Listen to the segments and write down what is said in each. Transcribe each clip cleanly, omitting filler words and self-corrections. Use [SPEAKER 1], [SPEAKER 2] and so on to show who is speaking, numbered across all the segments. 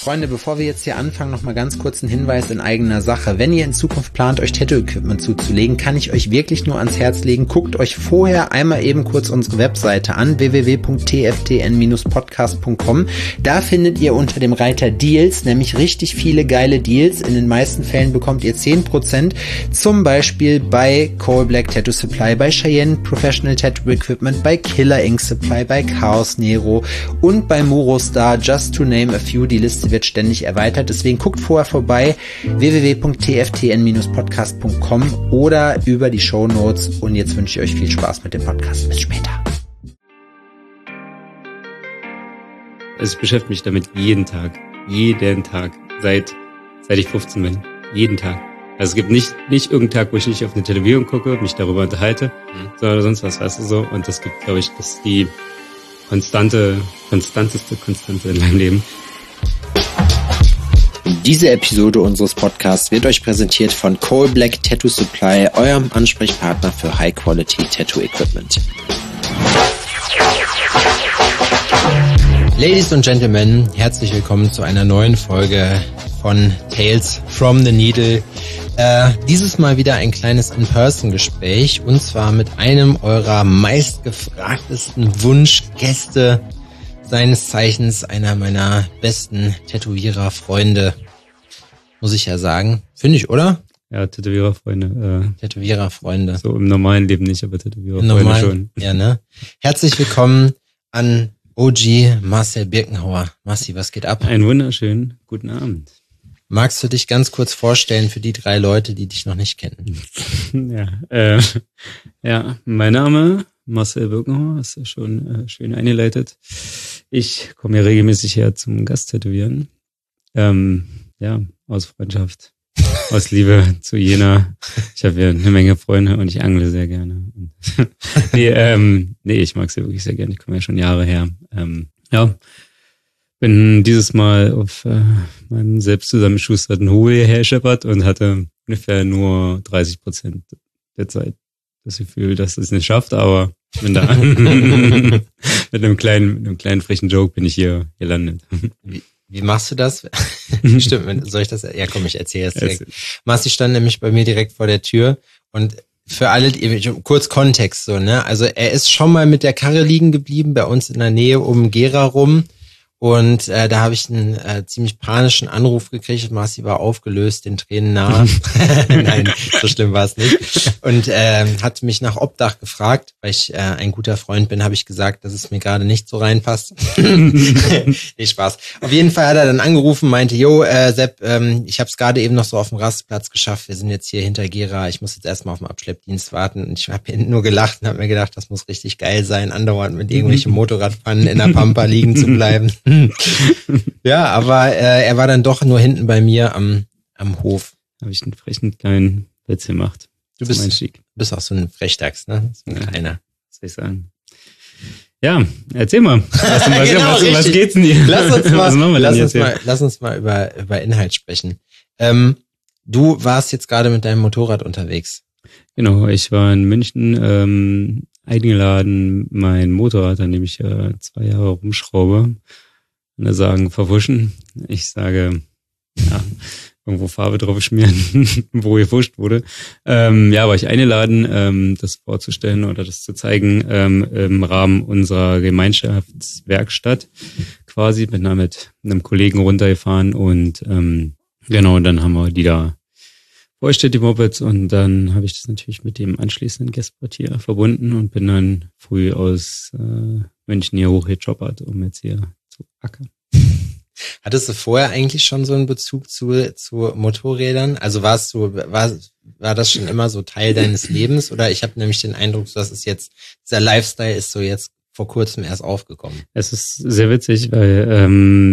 [SPEAKER 1] Freunde, bevor wir jetzt hier anfangen, noch mal ganz kurz ein Hinweis in eigener Sache. Wenn ihr in Zukunft plant, euch Tattoo-Equipment zuzulegen, kann ich euch wirklich nur ans Herz legen. Guckt euch vorher einmal eben kurz unsere Webseite an, www.tftn-podcast.com. Da findet ihr unter dem Reiter Deals nämlich richtig viele geile Deals. In den meisten Fällen bekommt ihr 10%, zum Beispiel bei Coal Black Tattoo Supply, bei Cheyenne Professional Tattoo Equipment, bei Killer Ink Supply, bei Chaos Nero und bei Murostar, just to name a few. Die Liste wird ständig erweitert, deswegen guckt vorher vorbei, www.tftn-podcast.com oder über die Shownotes, und jetzt wünsche ich euch viel Spaß mit dem Podcast. Bis später.
[SPEAKER 2] Also ich beschäftige mich damit jeden Tag, seit ich 15 bin, jeden Tag. Also es gibt nicht irgendeinen Tag, wo ich nicht auf eine Tätowierung gucke, mich darüber unterhalte, sondern sonst was, weißt du so. Und das gibt, glaube ich, das ist die konstanteste Konstante in meinem Leben.
[SPEAKER 1] Diese Episode unseres Podcasts wird euch präsentiert von Coal Black Tattoo Supply, eurem Ansprechpartner für High-Quality Tattoo Equipment. Ladies und Gentlemen, herzlich willkommen zu einer neuen Folge von Tales from the Needle. Dieses Mal wieder ein kleines In-Person-Gespräch, und zwar mit einem eurer meistgefragtesten Wunschgäste, seines Zeichens einer meiner besten Tätowierer-Freunde, muss ich ja sagen. Finde ich, oder?
[SPEAKER 2] Ja, Tätowierer-Freunde.
[SPEAKER 1] Tätowierer-Freunde.
[SPEAKER 2] So im normalen Leben nicht, aber Tätowierer-Freunde schon.
[SPEAKER 1] Ja, ne? Herzlich willkommen an OG Marcel Birkenhauer. Marci, was geht ab?
[SPEAKER 2] Einen wunderschönen guten Abend.
[SPEAKER 1] Magst du dich ganz kurz vorstellen für die 3 Leute, die dich noch nicht kennen?
[SPEAKER 2] Ja, mein Name Marcel Birkenhauer, ist ja schon schön eingeleitet. Ich komme ja regelmäßig her zum Gasttätowieren. Aus Freundschaft, aus Liebe zu Jena. Ich habe ja eine Menge Freunde und ich angle sehr gerne. Ich mag sie wirklich sehr gerne. Ich komme ja schon Jahre her. Bin dieses Mal auf meinem selbst zusammengeschusterten Hol hierher gescheppert und hatte ungefähr nur 30% der Zeit das Gefühl, dass es nicht schafft, aber bin da mit einem kleinen frechen Joke bin ich hier gelandet.
[SPEAKER 1] Wie machst du das? Stimmt, soll ich das? Ja, komm, ich erzähle es direkt. Marci stand nämlich bei mir direkt vor der Tür, und für alle, kurz Kontext so, ne? Also er ist schon mal mit der Karre liegen geblieben bei uns in der Nähe um Gera rum. Und da habe ich einen ziemlich panischen Anruf gekriegt. Marci war aufgelöst, den Tränen nahe. Nein, so schlimm war es nicht. Und hat mich nach Obdach gefragt, weil ich ein guter Freund bin, habe ich gesagt, dass es mir gerade nicht so reinpasst. Nee, Spaß. Auf jeden Fall hat er dann angerufen, meinte, Sepp, ich habe es gerade eben noch so auf dem Rastplatz geschafft. Wir sind jetzt hier hinter Gera. Ich muss jetzt erstmal auf den Abschleppdienst warten. Und ich habe nur gelacht und habe mir gedacht, das muss richtig geil sein, andauernd mit irgendwelchen Motorradpfannen in der Pampa liegen zu bleiben. Ja, aber er war dann doch nur hinten bei mir am Hof.
[SPEAKER 2] Habe ich einen frechen kleinen Witz gemacht.
[SPEAKER 1] Du bist auch so ein Frechdachs, ne? So ein kleiner.
[SPEAKER 2] Was soll ich sagen? Ja, erzähl mal. Was geht's denn hier?
[SPEAKER 1] Lass uns mal über Inhalt sprechen. Du warst jetzt gerade mit deinem Motorrad unterwegs.
[SPEAKER 2] Genau, ich war in München eingeladen, mein Motorrad, an dem ich 2 Jahre rumschraube. Und sagen, verwuschen. Ich sage, irgendwo Farbe drauf schmieren, wo gefuscht wurde. War ich eingeladen, das vorzustellen oder das zu zeigen im Rahmen unserer Gemeinschaftswerkstatt quasi. Bin da mit einem Kollegen runtergefahren und dann haben wir die da vorgestellt, die Mopeds, und dann habe ich das natürlich mit dem anschließenden Guestport verbunden und bin dann früh aus München hier hochgechoppert, um jetzt hier zu ackern.
[SPEAKER 1] Hattest du vorher eigentlich schon so einen Bezug zu Motorrädern? Also war das schon immer so Teil deines Lebens? Oder ich habe nämlich den Eindruck, dass dieser Lifestyle ist so jetzt vor kurzem erst aufgekommen.
[SPEAKER 2] Es ist sehr witzig, weil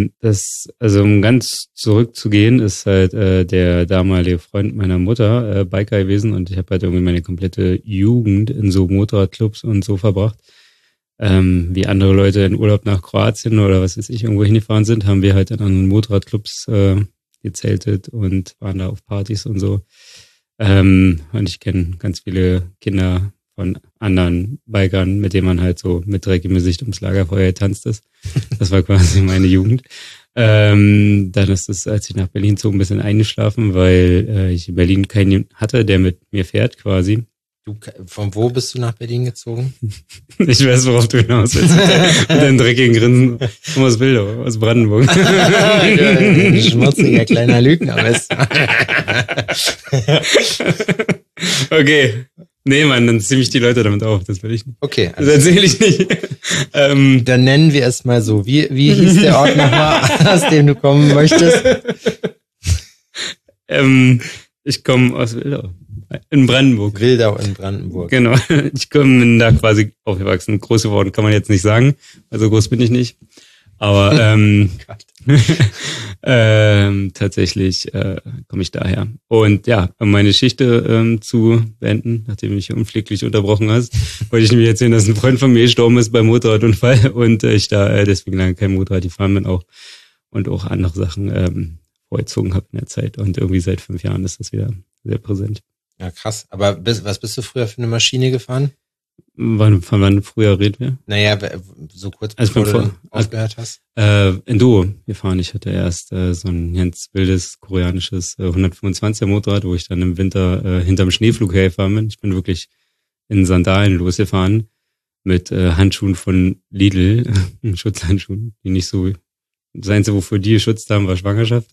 [SPEAKER 2] um ganz zurückzugehen, ist halt der damalige Freund meiner Mutter Biker gewesen, und ich habe halt irgendwie meine komplette Jugend in so Motorradclubs und so verbracht. Wie andere Leute in Urlaub nach Kroatien oder was weiß ich irgendwo hingefahren sind, haben wir halt in anderen Motorradclubs gezeltet und waren da auf Partys und so. Und ich kenne ganz viele Kinder von anderen Bikern, mit denen man halt so mit dreckigem Gesicht ums Lagerfeuer getanzt ist. Das war quasi meine Jugend. Dann ist es, als ich nach Berlin zog, ein bisschen eingeschlafen, weil ich in Berlin keinen hatte, der mit mir fährt quasi.
[SPEAKER 1] Von wo bist du nach Berlin gezogen?
[SPEAKER 2] Ich weiß, worauf du hinaus willst. Mit deinem dreckigen Grinsen. Aus Bildau, aus Brandenburg.
[SPEAKER 1] Schmutziger kleiner Lügner, weißt du.
[SPEAKER 2] Okay. Nee, Mann, dann zieh mich die Leute damit auf. Das will ich nicht.
[SPEAKER 1] Okay.
[SPEAKER 2] Das erzähle ich nicht.
[SPEAKER 1] Dann nennen wir es mal so. Wie hieß der Ort nochmal, aus dem du kommen möchtest?
[SPEAKER 2] Ich komme aus Wildau. In Brandenburg.
[SPEAKER 1] Wildau in Brandenburg.
[SPEAKER 2] Genau. Bin da quasi aufgewachsen. Groß geworden kann man jetzt nicht sagen. Also groß bin ich nicht. Aber tatsächlich komme ich daher. Und ja, um meine Geschichte zu beenden, nachdem du mich unpfleglich unterbrochen hast, wollte ich nämlich erzählen, dass ein Freund von mir gestorben ist beim Motorradunfall und ich da deswegen lange kein Motorrad gefahren bin auch und auch andere Sachen vorgezogen habe in der Zeit. Und irgendwie seit 5 Jahren ist das wieder sehr präsent.
[SPEAKER 1] Ja, krass. Aber was bist du früher für eine Maschine gefahren?
[SPEAKER 2] Von wann früher reden wir?
[SPEAKER 1] Naja, so kurz bevor du aufgehört hast.
[SPEAKER 2] Enduro gefahren. Ich hatte erst so ein ganz wildes koreanisches 125er Motorrad, wo ich dann im Winter hinterm Schneeflug hergefahren bin. Ich bin wirklich in Sandalen losgefahren mit Handschuhen von Lidl, Schutzhandschuhen, die nicht so, das Einzige, wofür die geschützt haben, war Schwangerschaft.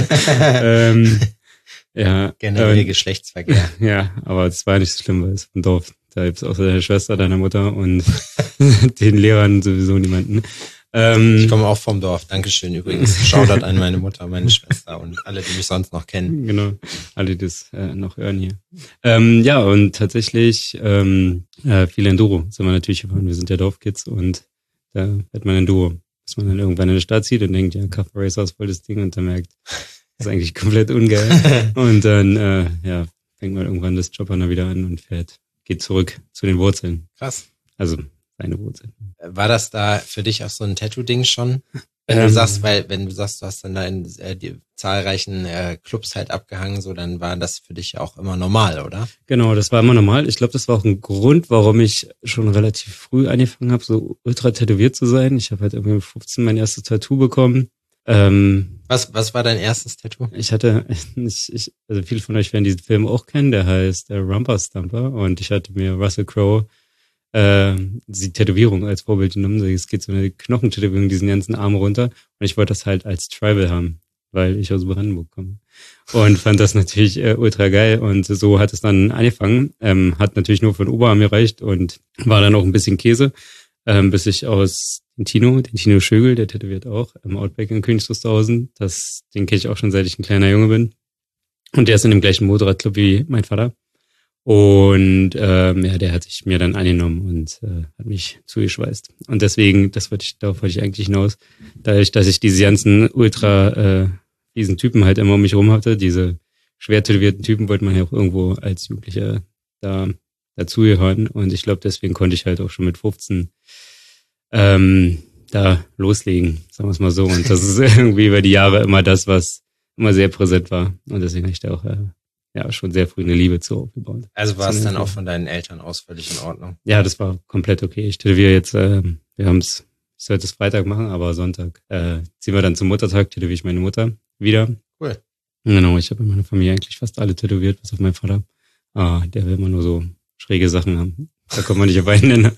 [SPEAKER 2] Ja.
[SPEAKER 1] Generell Geschlechtsverkehr.
[SPEAKER 2] Ja, aber es war nicht so schlimm, weil es vom Dorf. Da gibt's auch deine Schwester, deiner Mutter und den Lehrern sowieso niemanden.
[SPEAKER 1] Ich komme auch vom Dorf. Dankeschön übrigens. Shoutout an meine Mutter, meine Schwester und alle, die mich sonst noch kennen.
[SPEAKER 2] Genau, alle, die das noch hören hier. Ja, und tatsächlich viel Enduro sind wir natürlich gefahren. Wir sind ja Dorfkids und da fährt man Enduro. Bis man dann irgendwann in die Stadt zieht und denkt, ja, Cup Racer ist voll das Ding und dann merkt, das ist eigentlich komplett ungeil. Und dann fängt man irgendwann das Jobbern wieder an und geht zurück zu den Wurzeln.
[SPEAKER 1] Krass.
[SPEAKER 2] Also seine Wurzeln.
[SPEAKER 1] War das da für dich auch so ein Tattoo-Ding schon? Wenn du sagst, du hast dann da in die zahlreichen Clubs halt abgehangen, so, dann war das für dich ja auch immer normal, oder?
[SPEAKER 2] Genau, das war immer normal. Ich glaube, das war auch ein Grund, warum ich schon relativ früh angefangen habe, so ultra tätowiert zu sein. Ich habe halt irgendwie mit 15 mein erstes Tattoo bekommen.
[SPEAKER 1] Was war dein erstes Tattoo?
[SPEAKER 2] Ich hatte, also viele von euch werden diesen Film auch kennen, der heißt Rumper Stumper und ich hatte mir Russell Crowe die Tätowierung als Vorbild genommen. Es geht so eine Knochentätowierung diesen ganzen Arm runter und ich wollte das halt als Tribal haben, weil ich aus Brandenburg komme und fand das natürlich ultra geil und so hat es dann angefangen. Hat natürlich nur für den Oberarm gereicht und war dann auch ein bisschen Käse, bis ich aus den Tino Schögel, der tätowiert auch im Outback in Königs Wusterhausen. Den kenne ich auch schon, seit ich ein kleiner Junge bin. Und der ist in dem gleichen Motorradclub wie mein Vater. Und der hat sich mir dann angenommen und hat mich zugeschweißt. Und deswegen, darauf wollte ich eigentlich hinaus, dadurch, dass ich diese ganzen diesen Typen halt immer um mich rum hatte, diese schwer tätowierten Typen, wollte man ja auch irgendwo als Jugendlicher dazugehören. Und ich glaube, deswegen konnte ich halt auch schon mit 15 da loslegen, sagen wir es mal so. Und das ist irgendwie über die Jahre immer das, was immer sehr präsent war. Und deswegen habe ich da auch schon sehr früh eine Liebe zu aufgebaut.
[SPEAKER 1] Also war es dann auch von deinen Eltern aus völlig in Ordnung?
[SPEAKER 2] Ja, das war komplett okay. Ich tätowiere jetzt, ich sollte es Freitag machen, aber Sonntag ziehen wir dann zum Muttertag, tätowiere ich meine Mutter wieder.
[SPEAKER 1] Cool.
[SPEAKER 2] Genau, ich habe in meiner Familie eigentlich fast alle tätowiert, bis auf meinen Vater. Der will immer nur so schräge Sachen haben. Da kommt man nicht auf einen Nenner.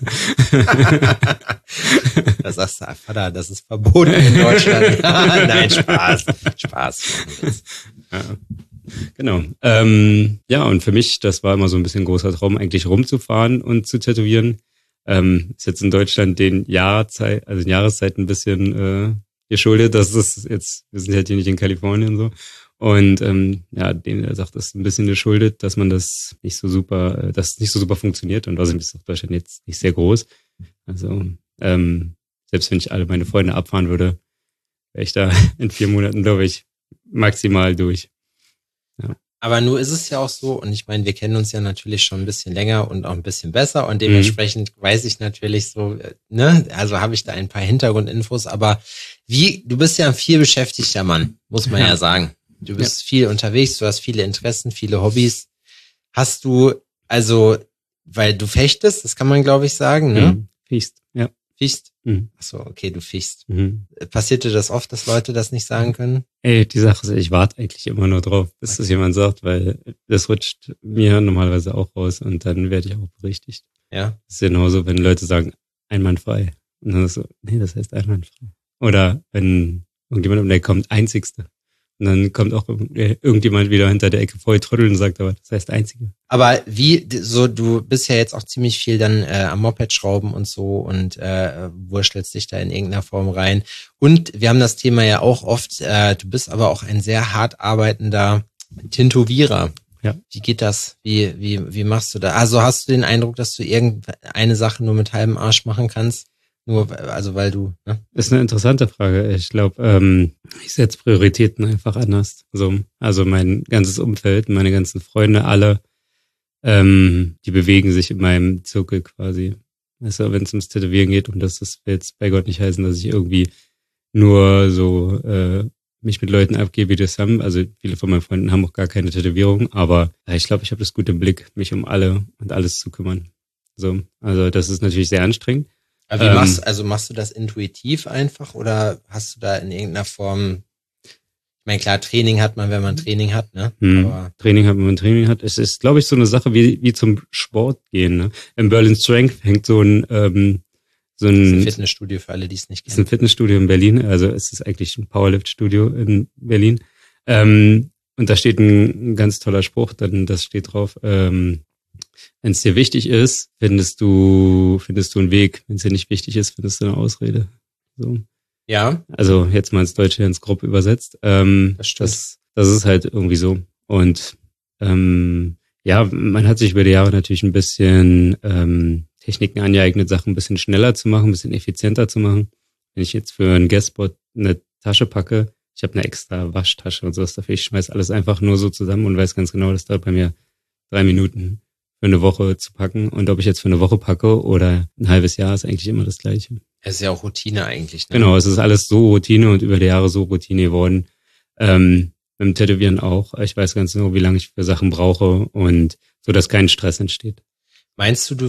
[SPEAKER 1] Da sagst du, Vater, das ist verboten in Deutschland. Nein, Spaß.
[SPEAKER 2] Ja. Genau. Und für mich, das war immer so ein bisschen ein großer Traum, eigentlich rumzufahren und zu tätowieren. Ist jetzt in Deutschland den Jahreszeit ein bisschen geschuldet, dass das jetzt, wir sind halt hier nicht in Kalifornien und so. Und denen sagt das ein bisschen geschuldet, dass man das nicht so super funktioniert. Und außerdem ist Deutschland jetzt nicht sehr groß. Also selbst wenn ich alle meine Freunde abfahren würde, wäre ich da in 4 Monaten, glaube ich, maximal durch. Ja.
[SPEAKER 1] Aber nur ist es ja auch so, und ich meine, wir kennen uns ja natürlich schon ein bisschen länger und auch ein bisschen besser und dementsprechend weiß ich natürlich so, also habe ich da ein paar Hintergrundinfos, aber du bist ja ein viel beschäftigter Mann, muss man ja sagen. Du bist viel unterwegs, du hast viele Interessen, viele Hobbys. Hast du, also, weil du fechtest, das kann man glaube ich sagen, ne?
[SPEAKER 2] Fecht, ja.
[SPEAKER 1] Fecht. Ach so, okay, du fichst. Passiert dir das oft, dass Leute das nicht sagen können?
[SPEAKER 2] Ey, die Sache ist, ich warte eigentlich immer nur drauf, bis das jemand sagt, weil das rutscht mir normalerweise auch raus und dann werde ich auch berichtigt.
[SPEAKER 1] Ja.
[SPEAKER 2] Das ist genauso, wenn Leute sagen, einwandfrei. Und dann ist so, nee, das heißt einwandfrei. Oder wenn irgendjemand um der kommt, einzigste. Und dann kommt auch irgendjemand wieder hinter der Ecke voll trödeln und sagt, aber das heißt einzige.
[SPEAKER 1] Aber du bist ja jetzt auch ziemlich viel dann am Moped schrauben und so und wurschtelst dich da in irgendeiner Form rein. Und wir haben das Thema ja auch oft, du bist aber auch ein sehr hart arbeitender Tintovierer.
[SPEAKER 2] Ja.
[SPEAKER 1] Wie geht das? Wie machst du da? Also hast du den Eindruck, dass du irgendeine Sache nur mit halbem Arsch machen kannst? Weil du, ne?
[SPEAKER 2] Das ist eine interessante Frage. Ich glaube, ich setze Prioritäten einfach anders. So, also mein ganzes Umfeld, meine ganzen Freunde, alle, die bewegen sich in meinem Zirkel quasi. Weißt du, wenn es ums Tätowieren geht, und das will jetzt bei Gott nicht heißen, dass ich irgendwie nur so mich mit Leuten abgebe, die das haben. Also viele von meinen Freunden haben auch gar keine Tätowierung, aber ich glaube, ich habe das gut im Blick, mich um alle und alles zu kümmern. So, also das ist natürlich sehr anstrengend.
[SPEAKER 1] Aber machst du das intuitiv einfach oder hast du da in irgendeiner Form, ich meine, klar, Training hat man, wenn man Training hat, ne?
[SPEAKER 2] Aber Training hat, wenn man Training hat. Es ist, glaube ich, so eine Sache wie zum Sport gehen, ne? Im Berlin Strength hängt so ein
[SPEAKER 1] das ist ein Fitnessstudio für alle, die es nicht kennen.
[SPEAKER 2] Das ist ein Fitnessstudio in Berlin, also es ist eigentlich ein Powerlift-Studio in Berlin. Und da steht ein ganz toller Spruch, das steht drauf, wenn es dir wichtig ist, findest du einen Weg. Wenn es dir nicht wichtig ist, findest du eine Ausrede. So.
[SPEAKER 1] Ja.
[SPEAKER 2] Also jetzt mal ins Deutsche, ins Grob übersetzt. Das stimmt. Das ist halt irgendwie so. Und ja, man hat sich über die Jahre natürlich ein bisschen Techniken angeeignet, Sachen ein bisschen schneller zu machen, ein bisschen effizienter zu machen. Wenn ich jetzt für einen Guestspot eine Tasche packe, ich habe eine extra Waschtasche und sowas dafür, ich schmeiß alles einfach nur so zusammen und weiß ganz genau, das dauert bei mir 3 Minuten für eine Woche zu packen. Und ob ich jetzt für eine Woche packe oder ein halbes Jahr, ist eigentlich immer das Gleiche.
[SPEAKER 1] Es ist ja auch Routine eigentlich, ne?
[SPEAKER 2] Genau, es ist alles so Routine und über die Jahre so Routine geworden. Mit dem Tätowieren auch. Ich weiß ganz genau, wie lange ich für Sachen brauche und so, dass kein Stress entsteht.
[SPEAKER 1] Meinst du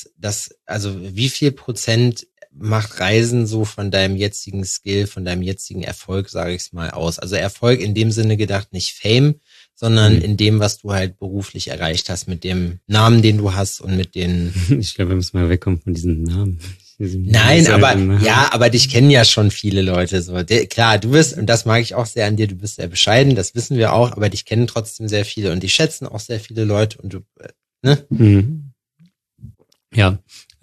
[SPEAKER 1] wie viel Prozent macht Reisen so von deinem jetzigen Skill, von deinem jetzigen Erfolg, sage ich es mal, aus? Also Erfolg in dem Sinne gedacht, nicht Fame, sondern in dem, was du halt beruflich erreicht hast, mit dem Namen, den du hast und mit den...
[SPEAKER 2] Ich glaube, wir müssen mal wegkommen von diesen Namen.
[SPEAKER 1] Nein, aber dich kennen ja schon viele Leute. So, klar, du bist, und das mag ich auch sehr an dir, du bist sehr bescheiden, das wissen wir auch, aber dich kennen trotzdem sehr viele und dich schätzen auch sehr viele Leute und du, ne?
[SPEAKER 2] Mhm. Ja,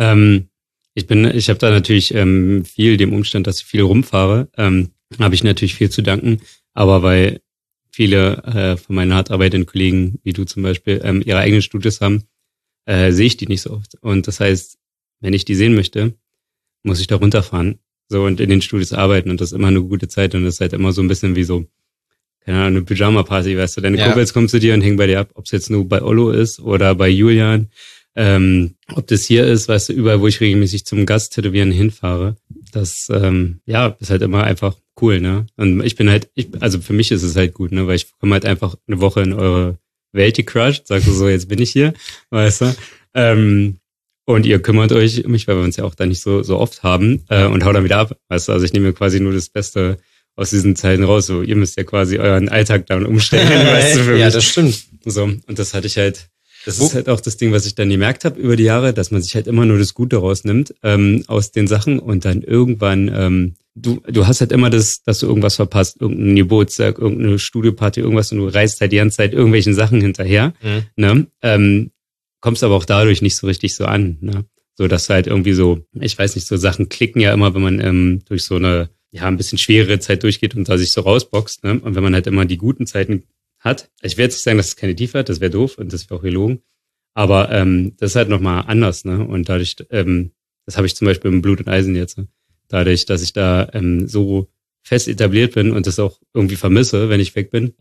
[SPEAKER 2] ich habe da natürlich viel dem Umstand, dass ich viel rumfahre, habe ich natürlich viel zu danken, aber weil viele von meinen hart arbeitenden Kollegen, wie du zum Beispiel, ihre eigenen Studios haben, sehe ich die nicht so oft. Und das heißt, wenn ich die sehen möchte, muss ich da runterfahren so und in den Studios arbeiten und das ist immer eine gute Zeit und das ist halt immer so ein bisschen wie so, keine Ahnung, eine Pyjama-Party, weißt du, deine Kumpels kommen zu dir und hängen bei dir ab, ob es jetzt nur bei Ollo ist oder bei Julian, ob das hier ist, weißt du, überall, wo ich regelmäßig zum Gast-Tätowieren hinfahre, das, ist halt immer einfach cool, ne? Und also für mich ist es halt gut, ne, weil ich komme halt einfach eine Woche in eure Welt gecrushed, sagst du so, jetzt bin ich hier, weißt du, und ihr kümmert euch um mich, weil wir uns ja auch da nicht so oft haben, und hau dann wieder ab, weißt du, also ich nehme mir quasi nur das Beste aus diesen Zeiten raus, so, ihr müsst ja quasi euren Alltag dann umstellen, weißt du, für mich.
[SPEAKER 1] Ja, das stimmt.
[SPEAKER 2] So, und das hatte ich halt, das ist halt auch das Ding, was ich dann gemerkt habe über die Jahre, dass man sich halt immer nur das Gute rausnimmt aus den Sachen und dann irgendwann, du hast halt immer das, dass du irgendwas verpasst, irgendein Geburtstag, irgendeine Studioparty, irgendwas und du reist halt die ganze Zeit irgendwelchen Sachen hinterher, ne? Kommst aber auch dadurch nicht so richtig so an, ne? So, dass halt irgendwie so, ich weiß nicht, so Sachen klicken ja immer, wenn man durch so eine, ja, ein bisschen schwere Zeit durchgeht und da sich so rausboxt, ne? Und wenn man halt immer die guten Zeiten hat, ich will jetzt nicht sagen, dass es keine Tiefe hat, das wäre doof und das wäre auch gelogen, aber das ist halt nochmal anders, ne? Und dadurch, das habe ich zum Beispiel im Blut und Eisen jetzt, ne? Dadurch, dass ich da so fest etabliert bin und das auch irgendwie vermisse, wenn ich weg bin,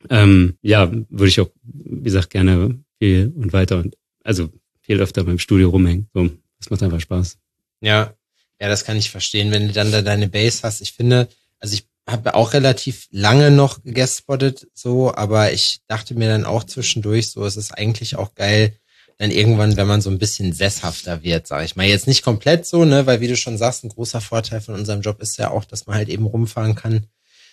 [SPEAKER 2] würde ich auch, wie gesagt, gerne viel und weiter und also viel öfter beim Studio rumhängen. So, das macht einfach Spaß.
[SPEAKER 1] Ja, das kann ich verstehen, wenn du dann da deine Base hast. Ich finde, also ich habe auch relativ lange noch geguestspottet, so, aber ich dachte mir dann auch zwischendurch so, es ist eigentlich auch geil, dann irgendwann, wenn man so ein bisschen sesshafter wird, sage ich mal. Jetzt nicht komplett so, ne, weil wie du schon sagst, ein großer Vorteil von unserem Job ist ja auch, dass man halt eben rumfahren kann.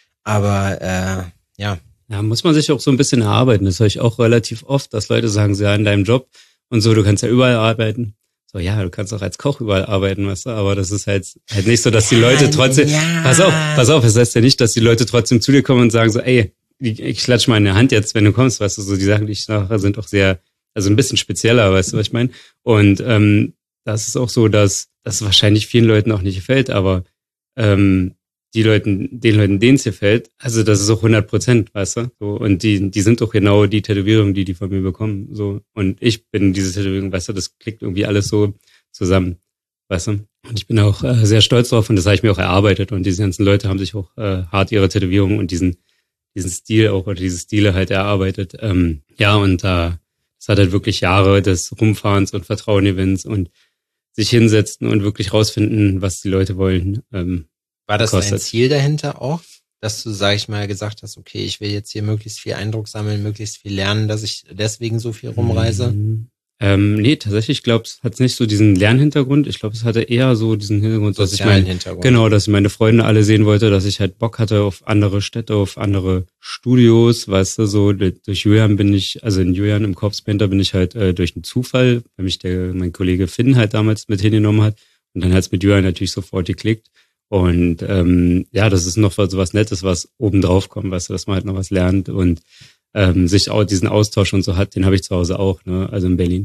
[SPEAKER 1] Aber ja.
[SPEAKER 2] Ja, muss man sich auch so ein bisschen erarbeiten. Das höre ich auch relativ oft, dass Leute sagen, ja, in deinem Job und so, du kannst ja überall arbeiten. So, ja, du kannst auch als Koch überall arbeiten, weißt du, aber das ist halt nicht so, dass die Leute trotzdem, pass auf, das heißt ja nicht, dass die Leute trotzdem zu dir kommen und sagen so, ey, ich klatsch mal in der Hand jetzt, wenn du kommst, weißt du, so die Sachen, die ich sage, sind auch sehr, also ein bisschen spezieller, weißt du, was ich meine? Und das ist auch so, dass das wahrscheinlich vielen Leuten auch nicht gefällt, aber den Leuten, denen es gefällt, also das ist auch 100%, weißt du? So, und die sind doch genau die Tätowierungen, die von mir bekommen. So. Und ich bin diese Tätowierung, weißt du, das klickt irgendwie alles so zusammen, weißt du? Und ich bin auch sehr stolz drauf und das habe ich mir auch erarbeitet. Und diese ganzen Leute haben sich auch hart ihre Tätowierungen und diesen Stil auch oder diese Stile halt erarbeitet. Ja, und es hat halt wirklich Jahre des Rumfahrens und Vertrauen-Events und sich hinsetzen und wirklich rausfinden, was die Leute wollen.
[SPEAKER 1] War das dein Ziel dahinter auch, dass du, sag ich mal, gesagt hast, okay, ich will jetzt hier möglichst viel Eindruck sammeln, möglichst viel lernen, dass ich deswegen so viel rumreise?
[SPEAKER 2] Nee, tatsächlich, ich glaube, es hat nicht so diesen Lernhintergrund. Ich glaube, es hatte eher so diesen Hintergrund, dass ich dass ich meine Freunde alle sehen wollte, dass ich halt Bock hatte auf andere Städte, auf andere Studios, weißt du, so durch Julian in Julian im Corpse Painter bin ich halt durch einen Zufall, weil mich mein Kollege Finn halt damals mit hingenommen hat und dann hat es mit Julian natürlich sofort geklickt. Und ja, das ist noch so was Nettes, was oben drauf kommt, weißt du, dass man halt noch was lernt und sich auch diesen Austausch und so hat, den habe ich zu Hause auch, ne, also in Berlin.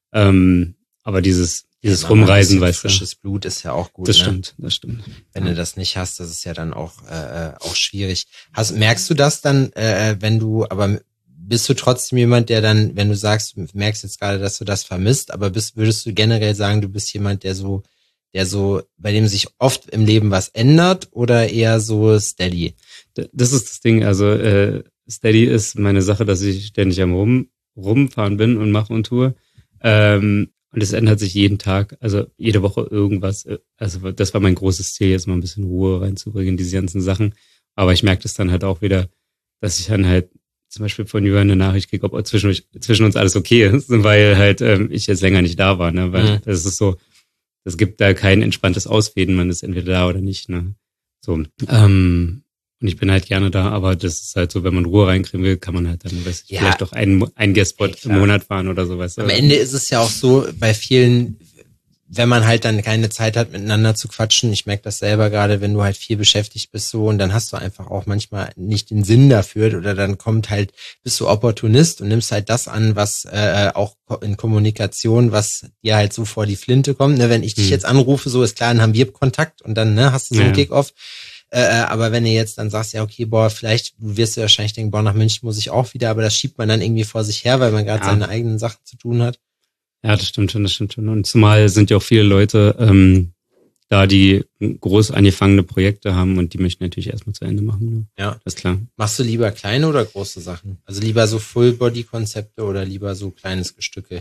[SPEAKER 2] Aber dieses Rumreisen, weißt du.
[SPEAKER 1] Frisches Blut ist ja auch gut.
[SPEAKER 2] Das stimmt.
[SPEAKER 1] Wenn du das nicht hast, das ist ja dann auch schwierig. Merkst du das dann, aber bist du trotzdem jemand, der dann, wenn du sagst, du merkst jetzt gerade, dass du das vermisst, aber würdest du generell sagen, du bist jemand, der so, bei dem sich oft im Leben was ändert oder eher so steady?
[SPEAKER 2] Das ist das Ding, also steady ist meine Sache, dass ich ständig am Rumfahren bin und mache und tue. Und es ändert sich jeden Tag, also jede Woche irgendwas. Also das war mein großes Ziel, jetzt mal ein bisschen Ruhe reinzubringen in diese ganzen Sachen. Aber ich merke das dann halt auch wieder, dass ich dann halt zum Beispiel von Jürgen eine Nachricht kriege, ob zwischen uns alles okay ist, weil halt ich jetzt länger nicht da war, ne? Weil das ist so, es gibt da kein entspanntes Ausreden, man ist entweder da oder nicht, ne? So. Und ich bin halt gerne da, aber das ist halt so, wenn man Ruhe reinkriegen will, kann man halt dann vielleicht doch einen Guestspot im Monat fahren oder sowas.
[SPEAKER 1] Am Ende ist es ja auch so, bei vielen, wenn man halt dann keine Zeit hat, miteinander zu quatschen, ich merke das selber gerade, wenn du halt viel beschäftigt bist so und dann hast du einfach auch manchmal nicht den Sinn dafür oder dann bist du Opportunist und nimmst halt das an, was auch in Kommunikation, was dir halt so vor die Flinte kommt. Ne? Wenn ich dich jetzt anrufe, so ist klar, dann haben wir Kontakt und dann hast du so einen Kick-Off. Aber wenn du jetzt dann sagst, ja okay, vielleicht wirst du wahrscheinlich denken, nach München muss ich auch wieder, aber das schiebt man dann irgendwie vor sich her, weil man gerade seine eigenen Sachen zu tun hat.
[SPEAKER 2] Ja, das stimmt schon. Und zumal sind ja auch viele Leute da, die groß angefangene Projekte haben und die möchten natürlich erstmal zu Ende machen. Ne?
[SPEAKER 1] Ja.
[SPEAKER 2] Das ist klar.
[SPEAKER 1] Machst du lieber kleine oder große Sachen? Also lieber so Full-Body-Konzepte oder lieber so kleines Gestücke?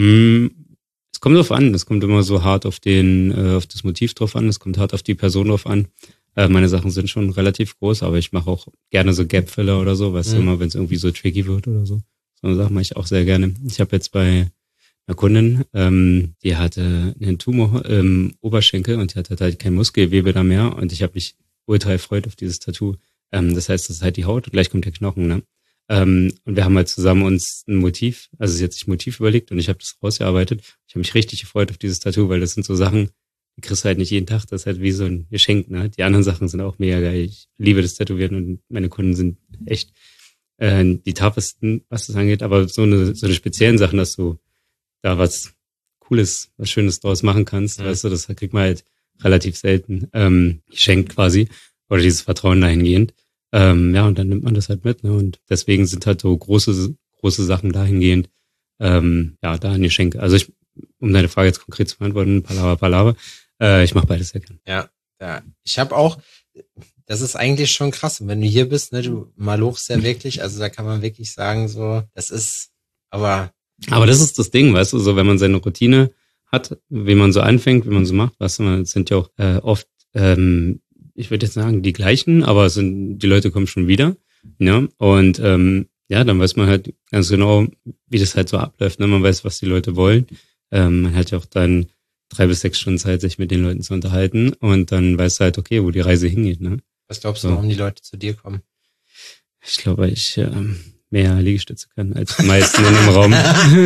[SPEAKER 2] Es kommt drauf an. Es kommt immer so hart auf das Motiv drauf an. Es kommt hart auf die Person drauf an. Meine Sachen sind schon relativ groß, aber ich mache auch gerne so Gap-Filler oder so, weißt du, immer wenn es irgendwie so tricky wird oder so. So eine Sache mache ich auch sehr gerne. Ich habe jetzt bei einer Kundin, die hatte einen Tumor im Oberschenkel und die hatte halt kein Muskelgewebe da mehr und ich habe mich ultra gefreut auf dieses Tattoo. Das heißt, das ist halt die Haut und gleich kommt der Knochen, ne? Und wir haben halt zusammen uns ein Motiv, also sie hat sich ein Motiv überlegt und ich habe das rausgearbeitet. Ich habe mich richtig gefreut auf dieses Tattoo, weil das sind so Sachen, die kriegst du halt nicht jeden Tag, das ist halt wie so ein Geschenk, ne? Die anderen Sachen sind auch mega geil. Ich liebe das Tätowieren und meine Kunden sind echt die tapfersten, was das angeht, aber so eine speziellen Sachen, dass du da was Cooles, was Schönes draus machen kannst, weißt du, das kriegt man halt relativ selten geschenkt quasi, oder dieses Vertrauen dahingehend. Ja, und dann nimmt man das halt mit, ne? Und deswegen sind halt so große Sachen dahingehend, da ein Geschenk. Also um deine Frage jetzt konkret zu beantworten, Palaver, ich mache beides sehr gern.
[SPEAKER 1] Ja. Ich habe auch, das ist eigentlich schon krass. Und wenn du hier bist, ne, du malochst ja wirklich, also da kann man wirklich sagen, so, das ist, aber
[SPEAKER 2] das ist das Ding, weißt du, so wenn man seine Routine hat, wie man so anfängt, wie man so macht, weißt du, es sind ja auch oft, ich würde jetzt sagen, die gleichen, aber die Leute kommen schon wieder, ne? Und ja, dann weiß man halt ganz genau, wie das halt so abläuft. Ne? Man weiß, was die Leute wollen. Man hat ja auch dann 3 bis 6 Stunden Zeit, sich mit den Leuten zu unterhalten. Und dann weißt du halt, okay, wo die Reise hingeht. Ne?
[SPEAKER 1] Was glaubst du, warum die Leute zu dir kommen?
[SPEAKER 2] Ich glaube, weil ich mehr Liegestütze kann als die meisten in dem Raum.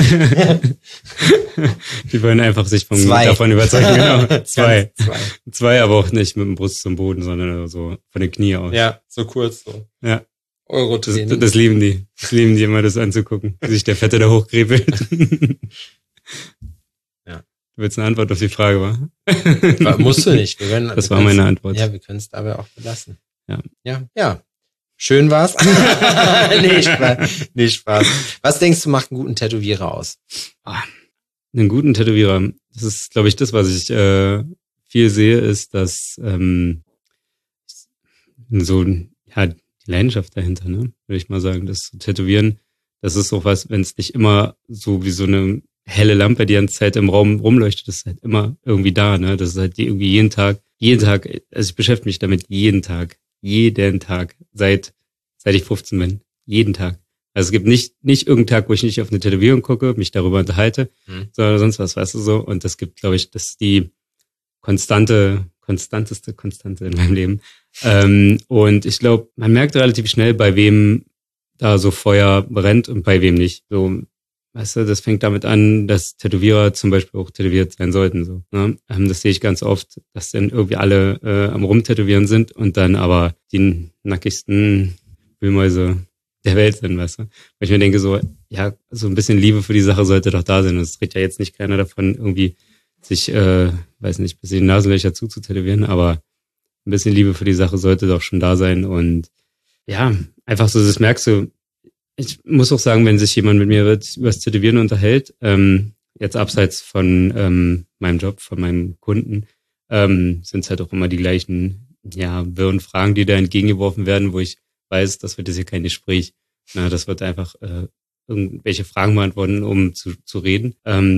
[SPEAKER 2] Die wollen einfach sich davon überzeugen. Genau. Zwei, aber auch nicht mit dem Brust zum Boden, sondern so von den Knie aus.
[SPEAKER 1] Ja, so kurz so.
[SPEAKER 2] Ja.
[SPEAKER 1] Euro-Training.
[SPEAKER 2] Das lieben die. Das lieben die immer, das anzugucken, wie sich der Fette da hochkrepelt.
[SPEAKER 1] Ja.
[SPEAKER 2] Du willst eine Antwort auf die Frage, wa?
[SPEAKER 1] Musst du nicht.
[SPEAKER 2] Das war meine Antwort.
[SPEAKER 1] Ja, wir können es dabei auch belassen.
[SPEAKER 2] Ja.
[SPEAKER 1] Ja. Schön war's. Nee, Spaß. Was denkst du, macht einen guten Tätowierer aus?
[SPEAKER 2] Einen guten Tätowierer. Das ist, glaube ich, das, was ich viel sehe, ist, dass so die Leidenschaft dahinter, ne? Würde ich mal sagen. Das Tätowieren, das ist auch was, wenn es nicht immer so wie so eine helle Lampe die ganze Zeit im Raum rumleuchtet, das ist halt immer irgendwie da, ne? Das ist halt irgendwie jeden Tag, also ich beschäftige mich damit jeden Tag, seit ich 15 bin. Jeden Tag. Also es gibt nicht irgendeinen Tag, wo ich nicht auf eine Tätowierung gucke, mich darüber unterhalte, sondern sonst was, weißt du so. Und das gibt, glaube ich, das ist die konstanteste Konstante in meinem Leben. Und ich glaube, man merkt relativ schnell, bei wem da so Feuer brennt und bei wem nicht. So, weißt du, das fängt damit an, dass Tätowierer zum Beispiel auch tätowiert sein sollten. So, ne? Das sehe ich ganz oft, dass dann irgendwie alle am Rumtätowieren sind und dann aber die nackigsten Wühlmäuse der Welt sind, weißt du. Weil ich mir denke so, ja, so ein bisschen Liebe für die Sache sollte doch da sein. Und es redet ja jetzt nicht keiner davon, irgendwie sich, weiß nicht, bis in die Nasenlöcher zuzutätowieren, aber ein bisschen Liebe für die Sache sollte doch schon da sein. Und ja, einfach so, das merkst du. Ich muss auch sagen, wenn sich jemand mit mir über das Tätowieren unterhält, jetzt abseits von meinem Job, von meinem Kunden, sind es halt auch immer die gleichen, ja, wirren Fragen, die da entgegengeworfen werden, wo ich weiß, das wird jetzt hier kein Gespräch. Na, das wird einfach irgendwelche Fragen beantworten, um zu reden.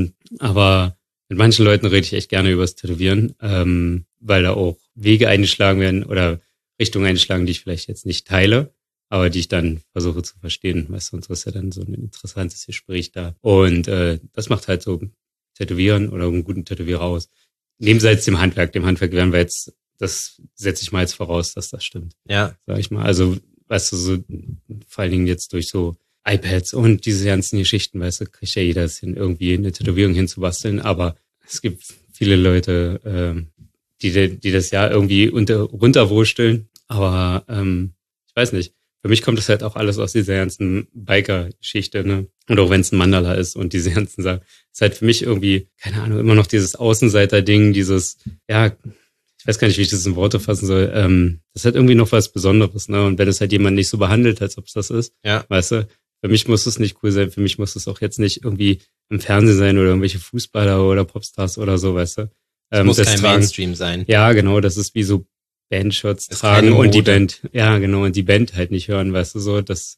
[SPEAKER 2] Aber mit manchen Leuten rede ich echt gerne über das Tätowieren, weil da auch Wege eingeschlagen werden oder Richtungen einschlagen, die ich vielleicht jetzt nicht teile, aber die ich dann versuche zu verstehen. Weißt du, und so ist ja dann so ein interessantes Gespräch da. Und das macht halt so Tätowieren oder einen guten Tätowierer aus. Nebenseits dem Handwerk werden wir jetzt, das setze ich mal jetzt voraus, dass das stimmt.
[SPEAKER 1] Ja.
[SPEAKER 2] Sag ich mal. Also, weißt du, so vor allen Dingen jetzt durch so iPads und diese ganzen Geschichten, weißt du, kriegt ja jeder es hin, irgendwie eine Tätowierung hinzubasteln, aber es gibt viele Leute, die das ja irgendwie runterwursteln, aber ich weiß nicht, für mich kommt das halt auch alles aus dieser ganzen Biker-Geschichte, ne? Und auch wenn es ein Mandala ist und diese ganzen Sachen, ist halt für mich irgendwie, keine Ahnung, immer noch dieses Außenseiter-Ding, dieses, ja, ich weiß gar nicht, wie ich das in Worte fassen soll, das ist halt irgendwie noch was Besonderes, ne? Und wenn es halt jemand nicht so behandelt, als ob es das ist,
[SPEAKER 1] ja,
[SPEAKER 2] weißt du, für mich muss es nicht cool sein, für mich muss es auch jetzt nicht irgendwie im Fernsehen sein oder irgendwelche Fußballer oder Popstars oder so, weißt du.
[SPEAKER 1] Muss kein Mainstream sein.
[SPEAKER 2] Ja, genau, das ist wie so Bandshirts tragen und die Band, ja genau, und die Band halt nicht hören, weißt du, so, das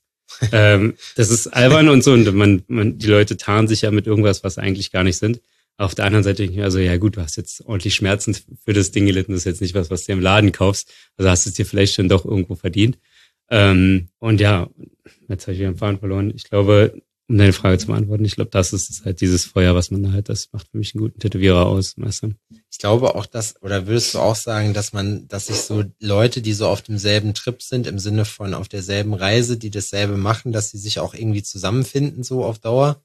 [SPEAKER 2] ist albern und so, und die Leute tarnen sich ja mit irgendwas, was eigentlich gar nicht sind. Auf der anderen Seite denke ich mir, also ja gut, du hast jetzt ordentlich Schmerzen für das Ding gelitten, das ist jetzt nicht was du im Laden kaufst, also hast du es dir vielleicht schon doch irgendwo verdient. Und ja, jetzt habe ich wieder den Faden verloren. Ich glaube, um deine Frage zu beantworten, ich glaube, das ist halt dieses Feuer, was man da halt, das macht für mich einen guten Tätowierer aus, weißt du?
[SPEAKER 1] Ich glaube auch, oder würdest du auch sagen, dass sich so Leute, die so auf demselben Trip sind, im Sinne von auf derselben Reise, die dasselbe machen, dass sie sich auch irgendwie zusammenfinden, so auf Dauer?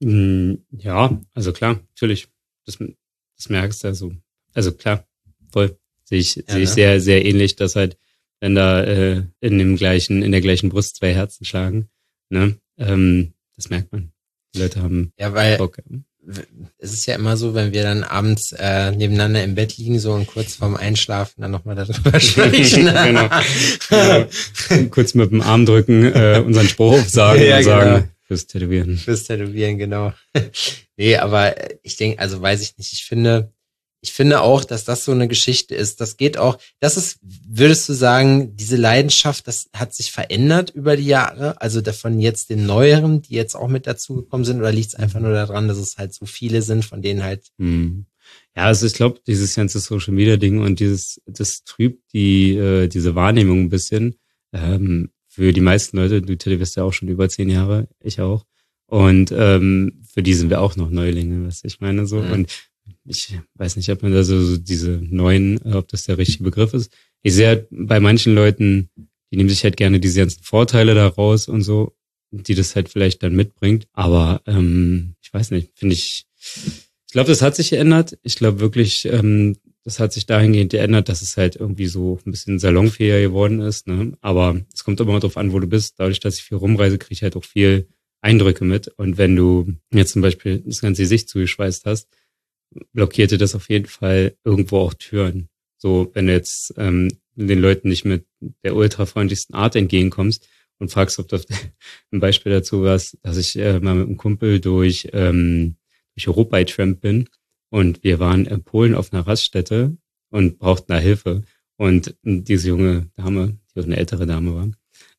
[SPEAKER 2] Ja, also klar, natürlich. Das merkst du ja so. Also klar, voll. Sehe ich sehr, sehr ähnlich, dass halt, wenn da in der gleichen Brust 2 Herzen schlagen, ne? Das merkt man. Die Leute haben Bock.
[SPEAKER 1] Es ist ja immer so, wenn wir dann abends nebeneinander im Bett liegen so und kurz vorm Einschlafen dann nochmal darüber sprechen.
[SPEAKER 2] genau. Kurz mit dem Arm drücken, unseren Spruch aufsagen und sagen, genau. Fürs Tätowieren,
[SPEAKER 1] genau. Nee, aber ich denke, also weiß ich nicht, ich finde auch, dass das so eine Geschichte ist. Würdest du sagen, diese Leidenschaft, das hat sich verändert über die Jahre? Also davon jetzt den Neueren, die jetzt auch mit dazugekommen sind, oder liegt es einfach nur daran, dass es halt so viele sind, von denen halt...
[SPEAKER 2] Ja, also ich glaube, dieses ganze Social-Media-Ding und das trübt diese Wahrnehmung ein bisschen. für die meisten Leute, du tätowierst ja auch schon über 10 Jahre, ich auch. Und für die sind wir auch noch Neulinge, was ich meine so. Und ich weiß nicht, ob man da so diese neuen, ob das der richtige Begriff ist. Ich sehe halt bei manchen Leuten, die nehmen sich halt gerne diese ganzen Vorteile daraus und so, die das halt vielleicht dann mitbringt. Aber ich weiß nicht, ich glaube, das hat sich geändert. Ich glaube wirklich, das hat sich dahingehend geändert, dass es halt irgendwie so ein bisschen salonfähiger geworden ist. Ne? Aber es kommt immer drauf an, wo du bist. Dadurch, dass ich viel rumreise, kriege ich halt auch viel Eindrücke mit. Und wenn du jetzt zum Beispiel das ganze Gesicht zugeschweißt hast, blockierte das auf jeden Fall irgendwo auch Türen. So, wenn du jetzt den Leuten nicht mit der ultrafreundlichsten Art entgegenkommst und fragst, ob das ein Beispiel dazu war, dass ich mal mit einem Kumpel durch Europa getrampt bin und wir waren in Polen auf einer Raststätte und brauchten da Hilfe. Und diese junge Dame, die auch eine ältere Dame war,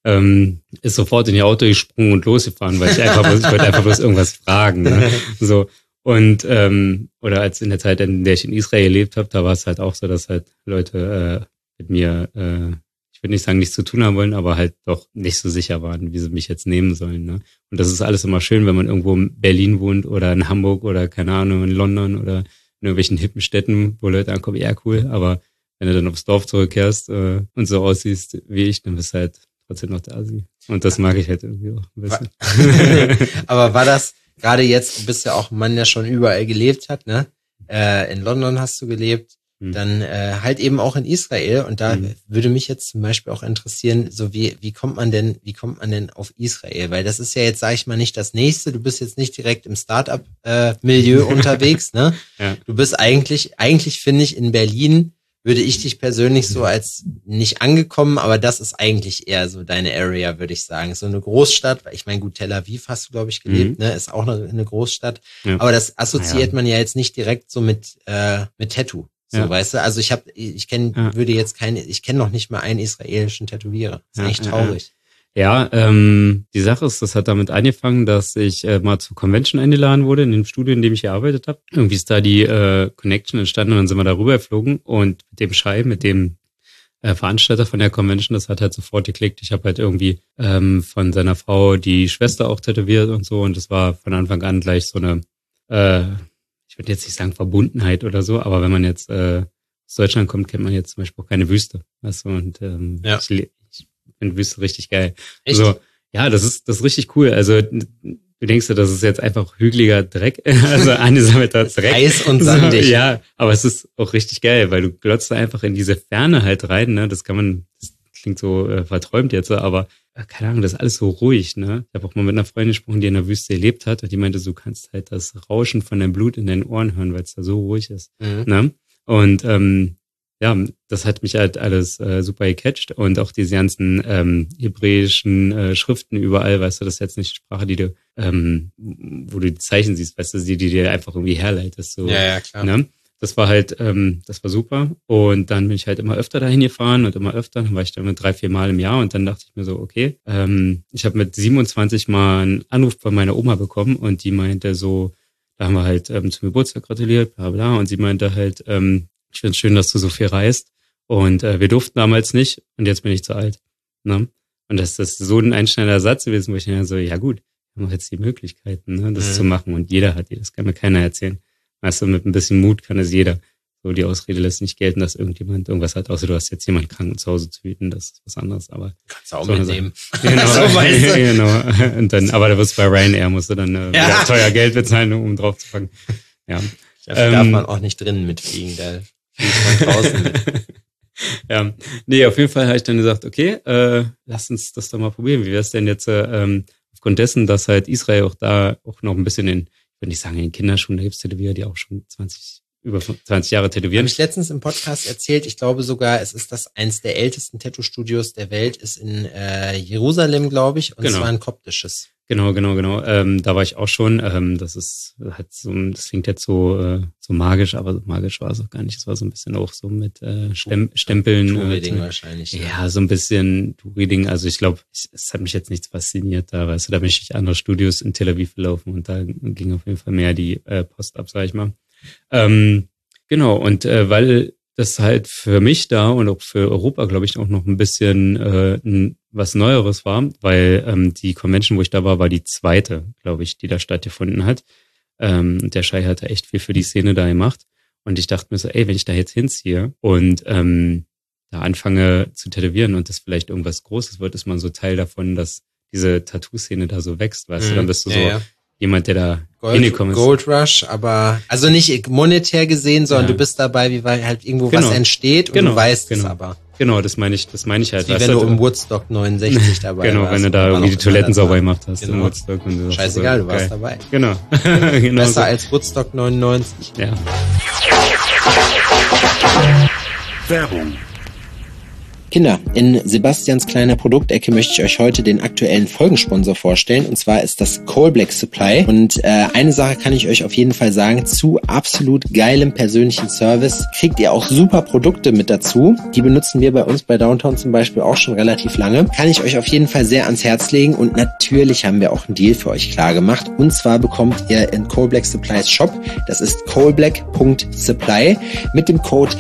[SPEAKER 2] ist sofort in ihr Auto gesprungen und losgefahren, weil ich wollte einfach bloß irgendwas fragen. Ne? So. Und oder als in der Zeit, in der ich in Israel gelebt habe, da war es halt auch so, dass halt Leute mit mir, ich würde nicht sagen, nichts zu tun haben wollen, aber halt doch nicht so sicher waren, wie sie mich jetzt nehmen sollen. Ne? Und das ist alles immer schön, wenn man irgendwo in Berlin wohnt oder in Hamburg oder keine Ahnung, in London oder in irgendwelchen hippen Städten, wo Leute ankommen, ja cool, aber wenn du dann aufs Dorf zurückkehrst und so aussiehst wie ich, dann bist du halt trotzdem noch der Asi. Und das mag ich halt irgendwie auch ein bisschen.
[SPEAKER 1] Aber war das gerade jetzt, du bist ja auch ein Mann, der schon überall gelebt hat, ne? In London hast du gelebt, dann halt eben auch in Israel. Und da würde mich jetzt zum Beispiel auch interessieren, so wie kommt man denn auf Israel? Weil das ist ja jetzt, sage ich mal, nicht das Nächste. Du bist jetzt nicht direkt im Start-up-Milieu unterwegs, ne? Ja. Du bist eigentlich finde ich in Berlin, würde ich dich persönlich so als nicht angekommen, aber das ist eigentlich eher so deine Area, würde ich sagen. So eine Großstadt, weil ich meine, gut, Tel Aviv hast du, glaube ich, gelebt, ne? Ist auch eine Großstadt. Ja. Aber das assoziiert man ja jetzt nicht direkt so mit Tattoo. So, weißt du? Also ich kenne noch nicht mal einen israelischen Tätowierer. Das ist echt traurig.
[SPEAKER 2] Ja, die Sache ist, das hat damit angefangen, dass ich mal zur Convention eingeladen wurde, in dem Studio, in dem ich gearbeitet habe. Irgendwie ist da die Connection entstanden und dann sind wir darüber geflogen und mit dem Veranstalter von der Convention, das hat halt sofort geklickt. Ich habe halt irgendwie von seiner Frau die Schwester auch tätowiert und so und das war von Anfang an gleich so eine, ich würde jetzt nicht sagen Verbundenheit oder so, aber wenn man jetzt aus Deutschland kommt, kennt man jetzt zum Beispiel auch keine Wüste. Weißt du? Und ich finde Wüste richtig geil. Echt? Also, ja, das ist richtig cool. Also du denkst ja, das ist jetzt einfach hügeliger Dreck, also angesammelter Dreck.
[SPEAKER 1] Heiß und sandig.
[SPEAKER 2] So, ja, aber es ist auch richtig geil, weil du glotzt einfach in diese Ferne halt rein. Ne? Das klingt so verträumt jetzt, aber keine Ahnung, das ist alles so ruhig. Ne? Ich habe auch mal mit einer Freundin gesprochen, die in der Wüste gelebt hat und die meinte, du kannst halt das Rauschen von deinem Blut in deinen Ohren hören, weil es da so ruhig ist. Ne? Und ja, das hat mich halt alles super gecatcht und auch diese ganzen hebräischen Schriften überall, weißt du, das ist jetzt nicht die Sprache, die du, wo du die Zeichen siehst, weißt du, die dir einfach irgendwie herleitest. So,
[SPEAKER 1] ja, klar.
[SPEAKER 2] Ne? Das war halt, das war super und dann bin ich halt immer öfter dahin gefahren und immer öfter, dann war ich da immer 3-4 Mal im Jahr und dann dachte ich mir so, okay, ich habe mit 27 Mal einen Anruf von meiner Oma bekommen und die meinte so, da haben wir halt zum Geburtstag gratuliert, bla bla, und sie meinte halt, ich finde es schön, dass du so viel reist. Und wir durften damals nicht und jetzt bin ich zu alt. Ne? Und das ist so ein einschneidender Satz gewesen, wo ich dann so, ja gut, wir haben jetzt die Möglichkeiten, ne, das zu machen. Und jeder hat die, das kann mir keiner erzählen. Weißt du, mit ein bisschen Mut kann es jeder. So, die Ausrede lässt nicht gelten, dass irgendjemand irgendwas hat, außer du hast jetzt jemanden krank zu Hause zu hüten, das ist was anderes. Aber
[SPEAKER 1] kannst du auch mitnehmen.
[SPEAKER 2] Genau, so, weißt du. Genau. Und dann, aber da wirst du bei Ryanair, musst du dann teuer Geld bezahlen, um drauf zu fangen. Ja.
[SPEAKER 1] Dafür darf man auch nicht drinnen mitfliegen, da von draußen mit.
[SPEAKER 2] Ja, nee, auf jeden Fall habe ich dann gesagt, okay, lass uns das doch mal probieren. Wie wäre es denn jetzt aufgrund dessen, dass halt Israel auch da auch noch ein bisschen ich würde nicht sagen in Kinderschuhen, da gibt es Tätowierer, die auch schon über 20 Jahre tätowieren.
[SPEAKER 1] Habe ich letztens im Podcast erzählt, ich glaube sogar, es ist eins der ältesten Tattoo-Studios der Welt, ist in Jerusalem, glaube ich, und zwar ein koptisches.
[SPEAKER 2] Genau. Da war ich auch schon. Das ist halt so, das klingt jetzt so magisch, aber so magisch war es auch gar nicht. Es war so ein bisschen auch so mit Stempeln.
[SPEAKER 1] Tour-Reading wahrscheinlich.
[SPEAKER 2] Ja, so ein bisschen Tour-Reading. Also ich glaube, es hat mich jetzt nichts fasziniert da, weißt du, da bin ich durch andere Studios in Tel Aviv gelaufen und da ging auf jeden Fall mehr die Post ab, sag ich mal. Genau, und weil das halt für mich da und auch für Europa, glaube ich, auch noch ein bisschen was Neueres war, weil die Convention, wo ich da war die zweite, glaube ich, die da stattgefunden hat. Der Shai hatte echt viel für die Szene da gemacht. Und ich dachte mir so, ey, wenn ich da jetzt hinziehe und da anfange zu tätowieren und das vielleicht irgendwas Großes wird, ist man so Teil davon, dass diese Tattoo-Szene da so wächst, weißt du, dann bist du so jemand, der da hingekommen ist.
[SPEAKER 1] Gold Rush, aber also nicht monetär gesehen, sondern du bist dabei, wie halt irgendwo was entsteht und du weißt es aber.
[SPEAKER 2] Genau, das meine ich halt.
[SPEAKER 1] Wie wenn du im Woodstock 69 dabei warst.
[SPEAKER 2] Genau, wenn du da irgendwie die Toiletten sauber gemacht hast im Woodstock. Und
[SPEAKER 1] scheißegal, du warst dabei.
[SPEAKER 2] Genau.
[SPEAKER 1] Besser als Woodstock 99.
[SPEAKER 2] Ja.
[SPEAKER 3] Werbung.
[SPEAKER 1] Kinder, in Sebastians kleiner Produktecke möchte ich euch heute den aktuellen Folgensponsor vorstellen, und zwar ist das Coal Black Supply. Und eine Sache kann ich euch auf jeden Fall sagen: zu absolut geilem persönlichen Service kriegt ihr auch super Produkte mit dazu. Die benutzen wir bei uns bei Downtown zum Beispiel auch schon relativ lange. Kann ich euch auf jeden Fall sehr ans Herz legen, und natürlich haben wir auch einen Deal für euch klar gemacht. Und zwar bekommt ihr in Coal Black Supplies Shop, das ist coalblack.supply, mit dem Code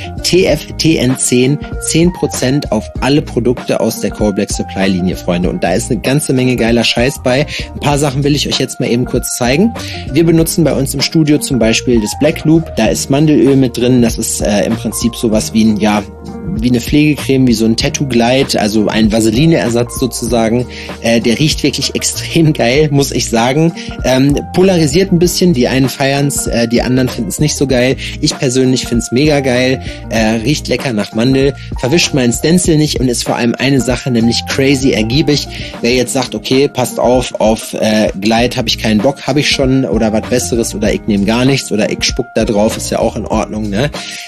[SPEAKER 1] TFTN10 10% auf alle Produkte aus der Coal Black Supply Linie, Freunde. Und da ist eine ganze Menge geiler Scheiß bei. Ein paar Sachen will ich euch jetzt mal eben kurz zeigen. Wir benutzen bei uns im Studio zum Beispiel das Black Loop. Da ist Mandelöl mit drin. Das ist im Prinzip sowas wie wie eine Pflegecreme, wie so ein Tattoo Glide, also ein Vaseline-Ersatz sozusagen. Der riecht wirklich extrem geil, muss ich sagen. Polarisiert ein bisschen. Die einen feiern's, die anderen finden es nicht so geil. Ich persönlich finde es mega geil. Riecht lecker nach Mandel. Verwischt meinen Stencil nicht und ist vor allem eine Sache, nämlich crazy ergiebig. Wer jetzt sagt, okay, passt auf Glide habe ich keinen Bock, habe ich schon, oder was Besseres, oder ich nehme gar nichts, oder ich spuck da drauf, ist ja auch in Ordnung, ne?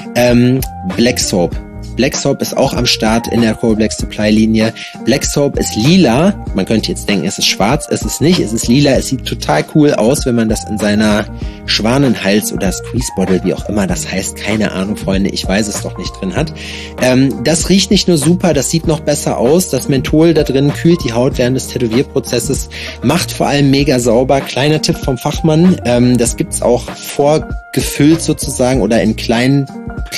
[SPEAKER 1] Black Soap. Black Soap ist auch am Start in der Coal Black Supply Linie. Black Soap ist lila. Man könnte jetzt denken, es ist schwarz. Es ist nicht. Es ist lila. Es sieht total cool aus, wenn man das in seiner Schwanenhals oder Squeeze Bottle, wie auch immer das heißt, keine Ahnung, Freunde, ich weiß es doch nicht, drin hat. Das riecht nicht nur super, das sieht noch besser aus. Das Menthol da drin kühlt die Haut während des Tätowierprozesses, macht vor allem mega sauber. Kleiner Tipp vom Fachmann. Das gibt's auch vorgefüllt sozusagen oder in kleinen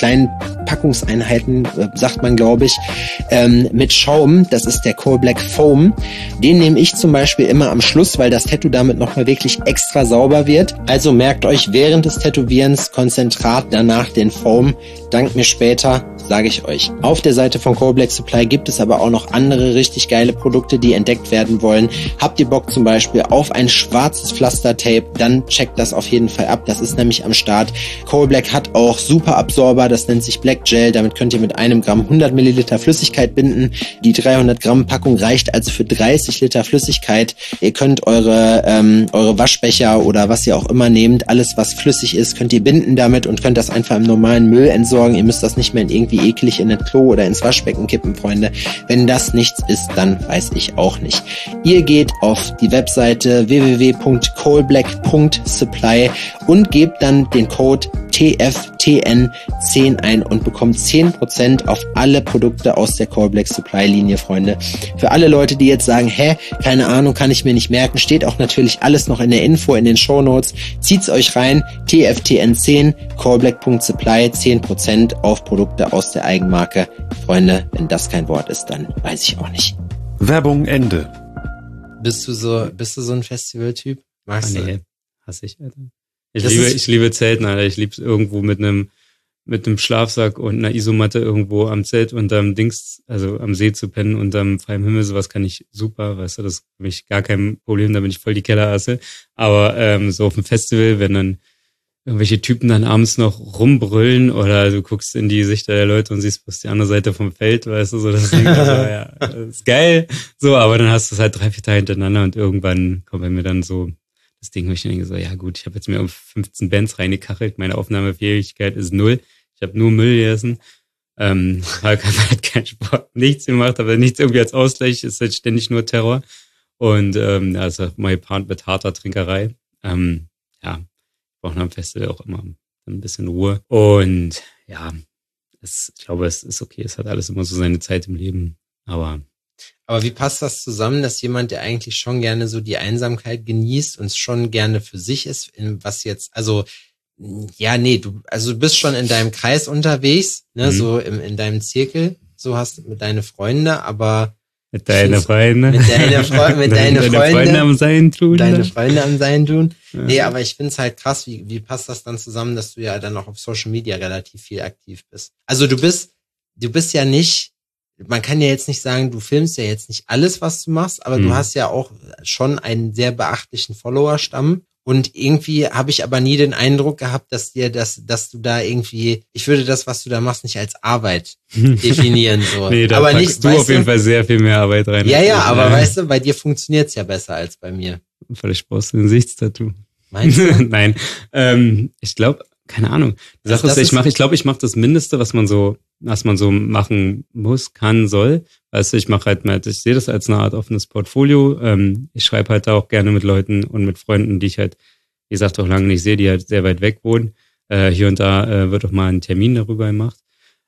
[SPEAKER 1] Packungseinheiten, sagt man, glaube ich, mit Schaum. Das ist der Coal Black Foam. Den nehme ich zum Beispiel immer am Schluss, weil das Tattoo damit nochmal wirklich extra sauber wird. Also merkt euch während des Tätowierens Konzentrat, danach den Foam. Dank mir später, sage ich euch. Auf der Seite von Coal Black Supply gibt es aber auch noch andere richtig geile Produkte, die entdeckt werden wollen. Habt ihr Bock zum Beispiel auf ein schwarzes Pflastertape, dann checkt das auf jeden Fall ab. Das ist nämlich am Start. Coal Black hat auch super Absorber, das nennt sich Black Gel. Damit könnt ihr mit 1 Gramm 100 Milliliter Flüssigkeit binden. Die 300 Gramm Packung reicht also für 30 Liter Flüssigkeit. Ihr könnt eure Waschbecher oder was ihr auch immer nehmt, alles was flüssig ist, könnt ihr binden damit und könnt das einfach im normalen Müll entsorgen. Ihr müsst das nicht mehr irgendwie eklig in den Klo oder ins Waschbecken kippen, Freunde. Wenn das nichts ist, dann weiß ich auch nicht. Ihr geht auf die Webseite www.coalblack.supply und gebt dann den Code TFTN10 ein und bekommt 10% auf alle Produkte aus der Coal Black Supply Linie, Freunde. Für alle Leute, die jetzt sagen, keine Ahnung, kann ich mir nicht merken, steht auch natürlich alles noch in der Info, in den Shownotes. Zieht's euch rein, TFTN10, coalblack.supply, 10% auf Produkte aus der Eigenmarke. Freunde, wenn das kein Wort ist, dann weiß ich auch nicht.
[SPEAKER 3] Werbung Ende.
[SPEAKER 1] Bist du so ein Festivaltyp? Magst du?
[SPEAKER 2] Nee, hasse ich, Alter. Ich liebe Zelten, Alter. Ich lieb's irgendwo mit einem Schlafsack und einer Isomatte irgendwo am Zelt unterm Dings, also am See zu pennen unterm freiem Himmel. Sowas kann ich super, weißt du, das ist für mich gar kein Problem, da bin ich voll die Kellerasse. Aber so auf dem Festival, wenn dann irgendwelche Typen dann abends noch rumbrüllen oder du guckst in die Gesichter der Leute und siehst bloß die andere Seite vom Feld, weißt du, so das Ding, also, ja, das ist geil. So, aber dann hast du es halt 3-4 Tage hintereinander und irgendwann kommt bei mir dann so das Ding, wo ich denke so, ja gut, ich habe jetzt mir um 15 Bands reingekachelt, meine Aufnahmefähigkeit ist 0. Ich habe nur Müll gegessen. Habe halt keinen Sport, nichts gemacht, aber nichts irgendwie als Ausgleich, ist halt ständig nur Terror. Und ja, ist auch mal gepaart mit harter Trinkerei. Ja, brauchen am Festival auch immer ein bisschen Ruhe. Und ja, ich glaube, es ist okay, es hat alles immer so seine Zeit im Leben. Aber
[SPEAKER 1] wie passt das zusammen, dass jemand, der eigentlich schon gerne so die Einsamkeit genießt und es schon gerne für sich ist, was jetzt, also Ja, nee, du bist schon in deinem Kreis unterwegs, ne, so in deinem Zirkel, so hast du mit deinen Freunde, aber
[SPEAKER 2] mit deinen Freunde.
[SPEAKER 1] Mit deinen
[SPEAKER 2] Freunde am Sein tun.
[SPEAKER 1] Deine Freunde am Sein tun. Ja. Nee, aber ich find's halt krass, wie passt das dann zusammen, dass du ja dann auch auf Social Media relativ viel aktiv bist. Also du bist ja nicht, man kann ja jetzt nicht sagen, du filmst ja jetzt nicht alles, was du machst, aber du hast ja auch schon einen sehr beachtlichen Followerstamm. Und irgendwie habe ich aber nie den Eindruck gehabt, dass du da irgendwie, ich würde das, was du da machst, nicht als Arbeit definieren. So.
[SPEAKER 2] Nee, da
[SPEAKER 1] aber
[SPEAKER 2] packst du auf jeden Fall sehr viel mehr Arbeit rein.
[SPEAKER 1] Ja, aber weißt du, bei dir funktioniert's ja besser als bei mir.
[SPEAKER 2] Vielleicht brauchst du ein Gesichtstattoo.
[SPEAKER 1] Meinst du?
[SPEAKER 2] Nein, ich glaube, keine Ahnung. Die Sache ist, ich mache das Mindeste, was man so machen muss, kann, soll. Weißt du, ich sehe das als eine Art offenes Portfolio. Ich schreibe halt da auch gerne mit Leuten und mit Freunden, die ich halt, wie gesagt, auch lange nicht sehe, die halt sehr weit weg wohnen. Hier und da wird auch mal ein Termin darüber gemacht.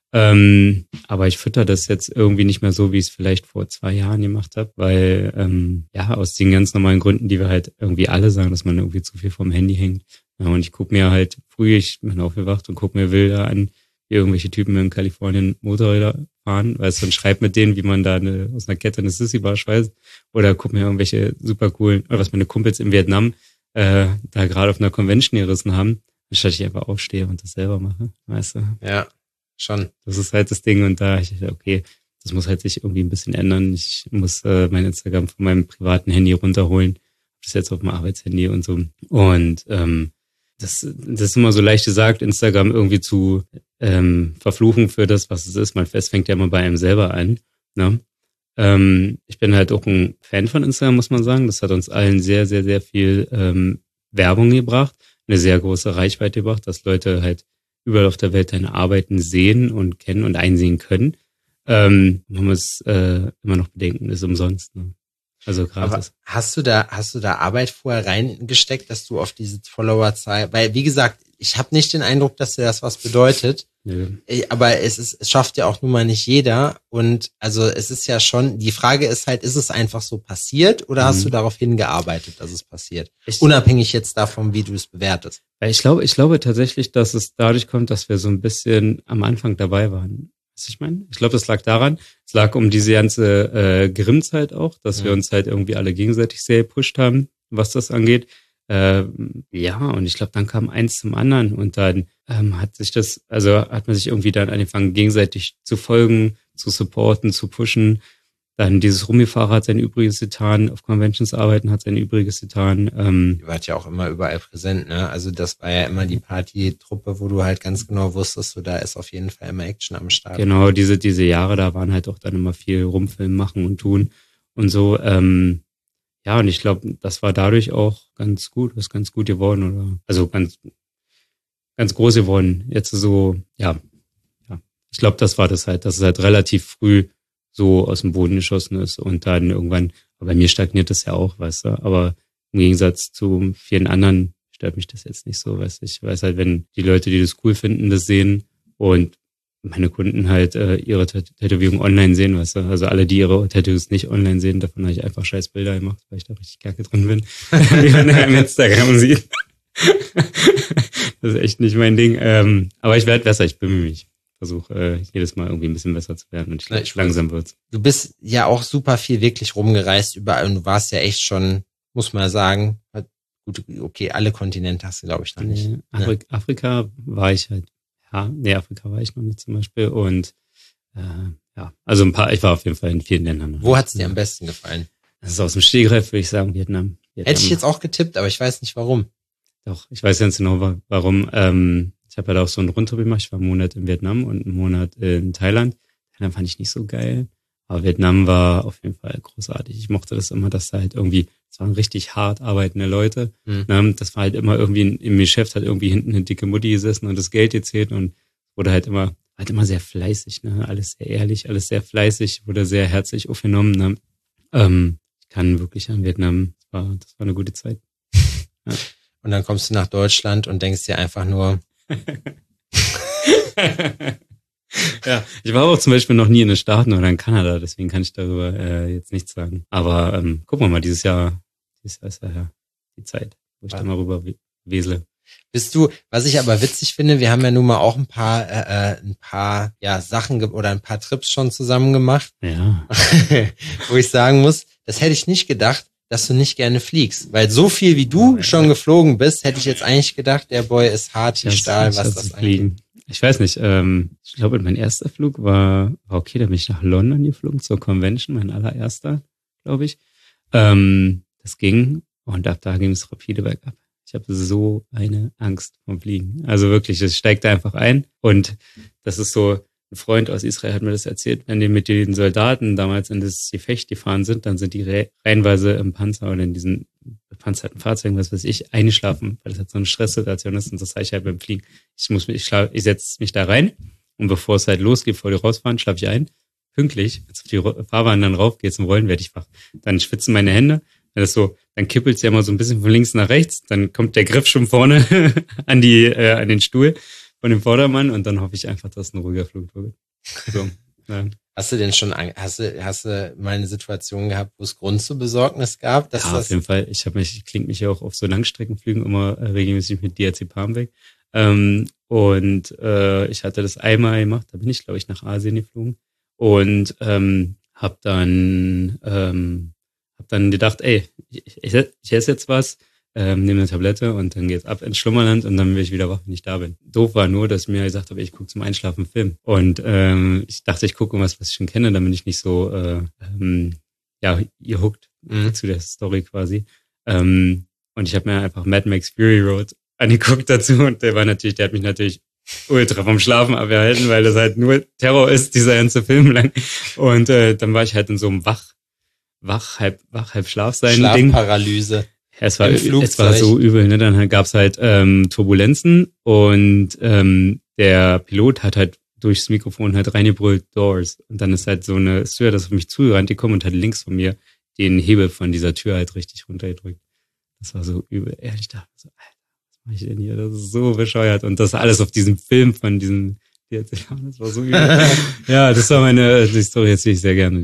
[SPEAKER 2] Aber ich fütter das jetzt irgendwie nicht mehr so, wie ich es vielleicht vor 2 Jahren gemacht habe, weil aus den ganz normalen Gründen, die wir halt irgendwie alle sagen, dass man irgendwie zu viel vom Handy hängt. Ja, und ich gucke mir halt früh, ich bin aufgewacht und gucke mir Bilder an, wie irgendwelche Typen in Kalifornien Motorräder fahren, weißt du, und schreib mit denen, wie man da aus einer Kette eine Sissy-Bar schweißt, oder guck mir irgendwelche super coolen, oder was meine Kumpels in Vietnam da gerade auf einer Convention gerissen haben, anstatt ich einfach aufstehe und das selber mache, weißt du.
[SPEAKER 1] Ja, schon.
[SPEAKER 2] Das ist halt das Ding, und da ich dachte, okay, das muss halt sich irgendwie ein bisschen ändern. Ich muss mein Instagram von meinem privaten Handy runterholen, das jetzt auf dem Arbeitshandy und so. Und das ist immer so leicht gesagt, Instagram irgendwie zu verfluchen für das, was es ist. Man fängt ja immer bei einem selber an. Ne? Ich bin halt auch ein Fan von Instagram, muss man sagen. Das hat uns allen sehr, sehr, sehr viel Werbung gebracht, eine sehr große Reichweite gebracht, dass Leute halt überall auf der Welt deine Arbeiten sehen und kennen und einsehen können. Man muss immer noch bedenken, ist umsonst. Ne? Also gratis.
[SPEAKER 1] Aber hast du da Arbeit vorher reingesteckt, dass du auf diese Followerzahl, weil wie gesagt, ich habe nicht den Eindruck, dass dir das was bedeutet, aber es schafft ja auch nun mal nicht jeder, und also es ist ja schon, die Frage ist halt, ist es einfach so passiert oder hast du darauf hingearbeitet, dass es passiert? Unabhängig jetzt davon, wie du es bewertest.
[SPEAKER 2] Ich glaube tatsächlich, dass es dadurch kommt, dass wir so ein bisschen am Anfang dabei waren. Ich meine, ich glaube, das lag daran, es lag um diese ganze Grimm-Zeit auch, dass wir uns halt irgendwie alle gegenseitig sehr gepusht haben, was das angeht. Und ich glaube, dann kam eins zum anderen, und dann hat man sich irgendwie dann angefangen, gegenseitig zu folgen, zu supporten, zu pushen. Dann dieses Rummifahrer hat sein Übriges getan, auf Conventions arbeiten hat sein Übriges getan.
[SPEAKER 1] Ihr wart ja auch immer überall präsent, ne? Also das war ja immer die Partytruppe, wo du halt ganz genau wusstest, so da ist auf jeden Fall immer Action am Start.
[SPEAKER 2] Genau, diese Jahre, da waren halt auch dann immer viel Rumfilmen machen und tun und so. Und ich glaube, das war dadurch auch ganz gut geworden, oder? Also ganz, ganz groß geworden. Jetzt so, ja. Ich glaube, das war das halt, dass es halt relativ früh so aus dem Boden geschossen ist und dann irgendwann, aber bei mir stagniert das ja auch, weißt du, aber im Gegensatz zu vielen anderen stört mich das jetzt nicht so, weißt du, ich weiß halt, wenn die Leute, die das cool finden, das sehen und meine Kunden halt ihre Tätowierung online sehen, weißt du, also alle, die ihre Tattoos nicht online sehen, davon habe ich einfach scheiß Bilder gemacht, weil ich da richtig kacke drin bin, wie man im Instagram sieht. Das ist echt nicht mein Ding, aber ich werde besser, ich bemühe mich. Versuche jedes Mal irgendwie ein bisschen besser zu werden, und langsam wird's.
[SPEAKER 1] Du bist ja auch super viel wirklich rumgereist überall, und du warst ja echt schon, muss man sagen, gut, okay, alle Kontinente hast du, glaube ich, noch nicht.
[SPEAKER 2] Afrika war ich halt, Afrika war ich noch nicht zum Beispiel, und also ich war auf jeden Fall in vielen Ländern.
[SPEAKER 1] Wo hat's dir am besten gefallen?
[SPEAKER 2] Das ist aus dem Stegreif, würde ich sagen, Vietnam.
[SPEAKER 1] Hätte ich jetzt auch getippt, aber ich weiß nicht warum.
[SPEAKER 2] Doch, ich weiß ganz genau, warum. Ich habe ja da auch so einen Rundtrip gemacht. Ich war einen Monat in Vietnam und einen Monat in Thailand. Thailand fand ich nicht so geil. Aber Vietnam war auf jeden Fall großartig. Ich mochte das immer, dass da halt irgendwie, es waren richtig hart arbeitende Leute. Das war halt immer irgendwie, im Geschäft hat irgendwie hinten eine dicke Mutti gesessen und das Geld gezählt, und wurde halt immer sehr fleißig, ne? Alles sehr ehrlich, alles sehr fleißig, wurde sehr herzlich aufgenommen. Ne? Ich kann wirklich an Vietnam, das war eine gute Zeit.
[SPEAKER 1] Ja. Und dann kommst du nach Deutschland und denkst dir einfach nur,
[SPEAKER 2] ja, ich war auch zum Beispiel noch nie in den Staaten oder in Kanada, deswegen kann ich darüber jetzt nichts sagen. Aber gucken wir mal, dieses Jahr ist ja die Zeit, wo ich da mal rüber wesele.
[SPEAKER 1] Was ich aber witzig finde, wir haben ja nun mal auch ein paar Sachen oder ein paar Trips schon zusammen gemacht.
[SPEAKER 2] Ja.
[SPEAKER 1] Wo ich sagen muss, das hätte ich nicht gedacht, dass du nicht gerne fliegst. Weil so viel wie du schon geflogen bist, hätte ich jetzt eigentlich gedacht, der Boy ist hart wie Stahl, was das angeht.
[SPEAKER 2] Ich weiß nicht, ich glaube, mein erster Flug war okay, da bin ich nach London geflogen zur Convention, mein allererster, glaube ich. Das ging und ab da ging es rapide bergab. Ich habe so eine Angst vom Fliegen. Also wirklich, es steigt einfach ein. Und das ist so, ein Freund aus Israel hat mir das erzählt, wenn die mit den Soldaten damals in das Gefecht gefahren sind, dann sind die reihenweise im Panzer oder in diesen bepanzerten Fahrzeugen, was weiß ich, eingeschlafen, weil das halt so eine Stresssituation ist. Und das sage ich halt beim Fliegen. Ich setze mich da rein und bevor es halt losgeht, bevor die rausfahren, schlafe ich ein. Pünktlich, als auf die Fahrbahn dann rauf geht zum Rollen, werde ich wach. Dann schwitzen meine Hände. Dann kippelt es ja immer so ein bisschen von links nach rechts, dann kommt der Griff schon vorne an den Stuhl von dem Vordermann und dann hoffe ich einfach, dass ein ruhiger Flug wird. So, ja.
[SPEAKER 1] Hast du denn schon, hast du mal eine Situation gehabt, wo es Grund zur Besorgnis gab?
[SPEAKER 2] Ja, auf jeden Fall. Ich klinge mich ja auch auf so Langstreckenflügen immer regelmäßig mit DRC-Palm weg. Und ich hatte das einmal gemacht, da bin ich, glaube ich, nach Asien geflogen und habe dann gedacht, ey, ich esse jetzt was, nehme eine Tablette und dann geht's ab ins Schlummerland und dann will ich wieder wach, wenn ich da bin. Doof war nur, dass ich mir gesagt habe, ich gucke zum Einschlafen einen Film. Und ich dachte, ich gucke was ich schon kenne, damit ich nicht so gehuckt zu der Story quasi. Und ich habe mir einfach Mad Max Fury Road angeguckt dazu und der hat mich natürlich ultra vom Schlafen abgehalten, weil das halt nur Terror ist, dieser ganze Film lang. Und dann war ich halt in so einem halb Schlaf sein Ding.
[SPEAKER 1] Schlafparalyse.
[SPEAKER 2] Ja, es war so übel, ne? Dann gab's halt Turbulenzen und der Pilot hat halt durchs Mikrofon halt reingebrüllt Doors. Und dann ist halt so eine Stewardess auf mich zugerannt, die kommt und hat links von mir den Hebel von dieser Tür halt richtig runtergedrückt. Das war so übel. Ehrlich, ich dachte so, Alter, was mache ich denn hier? Das ist so bescheuert. Und das alles auf diesem Film von diesem das war so übel. Ja, das war die Story erzähle ich sehr gerne.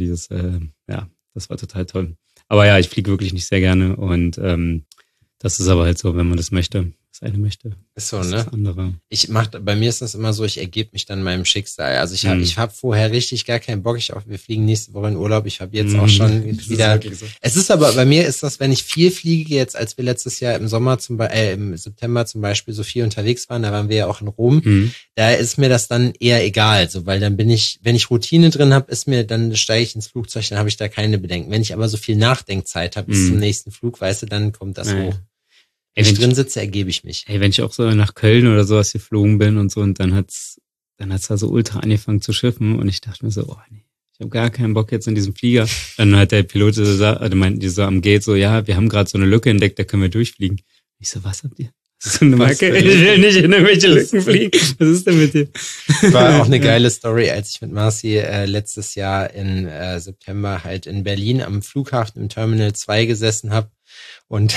[SPEAKER 2] Das war total toll. Aber ja, ich fliege wirklich nicht sehr gerne und das ist aber halt so, wenn man das möchte. Das eine möchte.
[SPEAKER 1] Ist so,
[SPEAKER 2] das
[SPEAKER 1] ne?
[SPEAKER 2] Das andere.
[SPEAKER 1] Bei mir ist das immer so, ich ergebe mich dann meinem Schicksal. Also ich hab vorher richtig gar keinen Bock. Wir fliegen nächste Woche in Urlaub. Ich habe jetzt auch schon wieder. So. Es ist aber, bei mir ist das, wenn ich viel fliege, jetzt als wir letztes Jahr im September zum Beispiel so viel unterwegs waren, da waren wir ja auch in Rom, da ist mir das dann eher egal, so, weil dann wenn ich Routine drin habe, dann steige ich ins Flugzeug, dann habe ich da keine Bedenken. Wenn ich aber so viel Nachdenkzeit habe bis zum nächsten Flug, weißt du, dann kommt das hoch. Wenn ich drin sitze, ergebe ich mich.
[SPEAKER 2] Wenn ich auch so nach Köln oder sowas geflogen bin und so und dann hat's da so ultra angefangen zu schiffen und ich dachte mir so, oh nee, ich habe gar keinen Bock jetzt in diesem Flieger. Dann hat der Pilot meinten die so am Gate so, ja, wir haben gerade so eine Lücke entdeckt, da können wir durchfliegen. Ich so, was habt ihr? Das ist so eine Macke. Ich will nicht in irgendwelche Lücken fliegen. Was ist denn mit dir?
[SPEAKER 1] War auch eine geile Story, als ich mit Marci letztes Jahr in September halt in Berlin am Flughafen im Terminal 2 gesessen habe und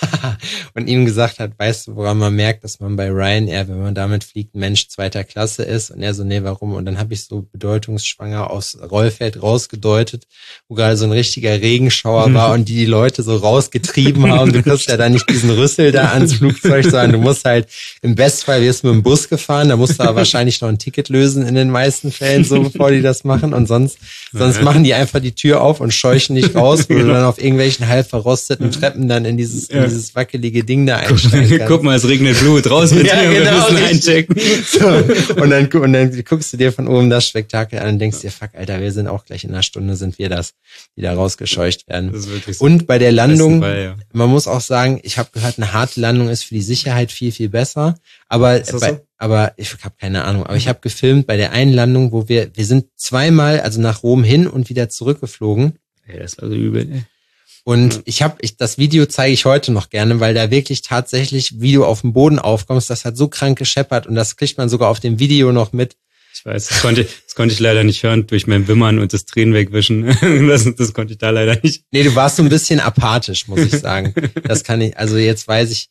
[SPEAKER 1] ihm gesagt hat, weißt du, woran man merkt, dass man bei Ryanair, wenn man damit fliegt, ein Mensch zweiter Klasse ist? Und er so, nee, warum? Und dann habe ich so bedeutungsschwanger aufs Rollfeld rausgedeutet, wo gerade so ein richtiger Regenschauer war und die Leute so rausgetrieben haben. Du kriegst ja da nicht diesen Rüssel da ans Flugzeug, sondern du musst halt, im Bestfall wirst du mit dem Bus gefahren, da musst du aber wahrscheinlich noch ein Ticket lösen in den meisten Fällen, so bevor die das machen. Und sonst machen die einfach die Tür auf und scheuchen dich raus, wo du dann auf irgendwelchen halb verrosteten Treppen dann in dieses wackelige Ding da einsteigen kannst.
[SPEAKER 2] Guck mal, es regnet Blut, raus mit dir, wir müssen einchecken.
[SPEAKER 1] So, und dann guckst du dir von oben das Spektakel an und denkst dir, fuck, Alter, wir sind auch gleich in einer Stunde, sind wir das, die da rausgescheucht werden. Das ist wirklich so. Und bei der Landung, man muss auch sagen, ich habe gehört, eine harte Landung ist für die Sicherheit viel, viel besser. Aber ich habe keine Ahnung. Aber ich habe gefilmt bei der einen Landung, wo wir sind zweimal, also nach Rom hin und wieder zurückgeflogen.
[SPEAKER 2] Ey, das war so übel, ey.
[SPEAKER 1] Und das Video zeige ich heute noch gerne, weil da wirklich tatsächlich, wie du auf dem Boden aufkommst, das hat so krank gescheppert und das kriegt man sogar auf dem Video noch mit.
[SPEAKER 2] Ich weiß, das konnte ich leider nicht hören durch mein Wimmern und das Tränen wegwischen. Das konnte ich da leider nicht.
[SPEAKER 1] Nee, du warst so ein bisschen apathisch, muss ich sagen. Das kann ich, also jetzt weiß ich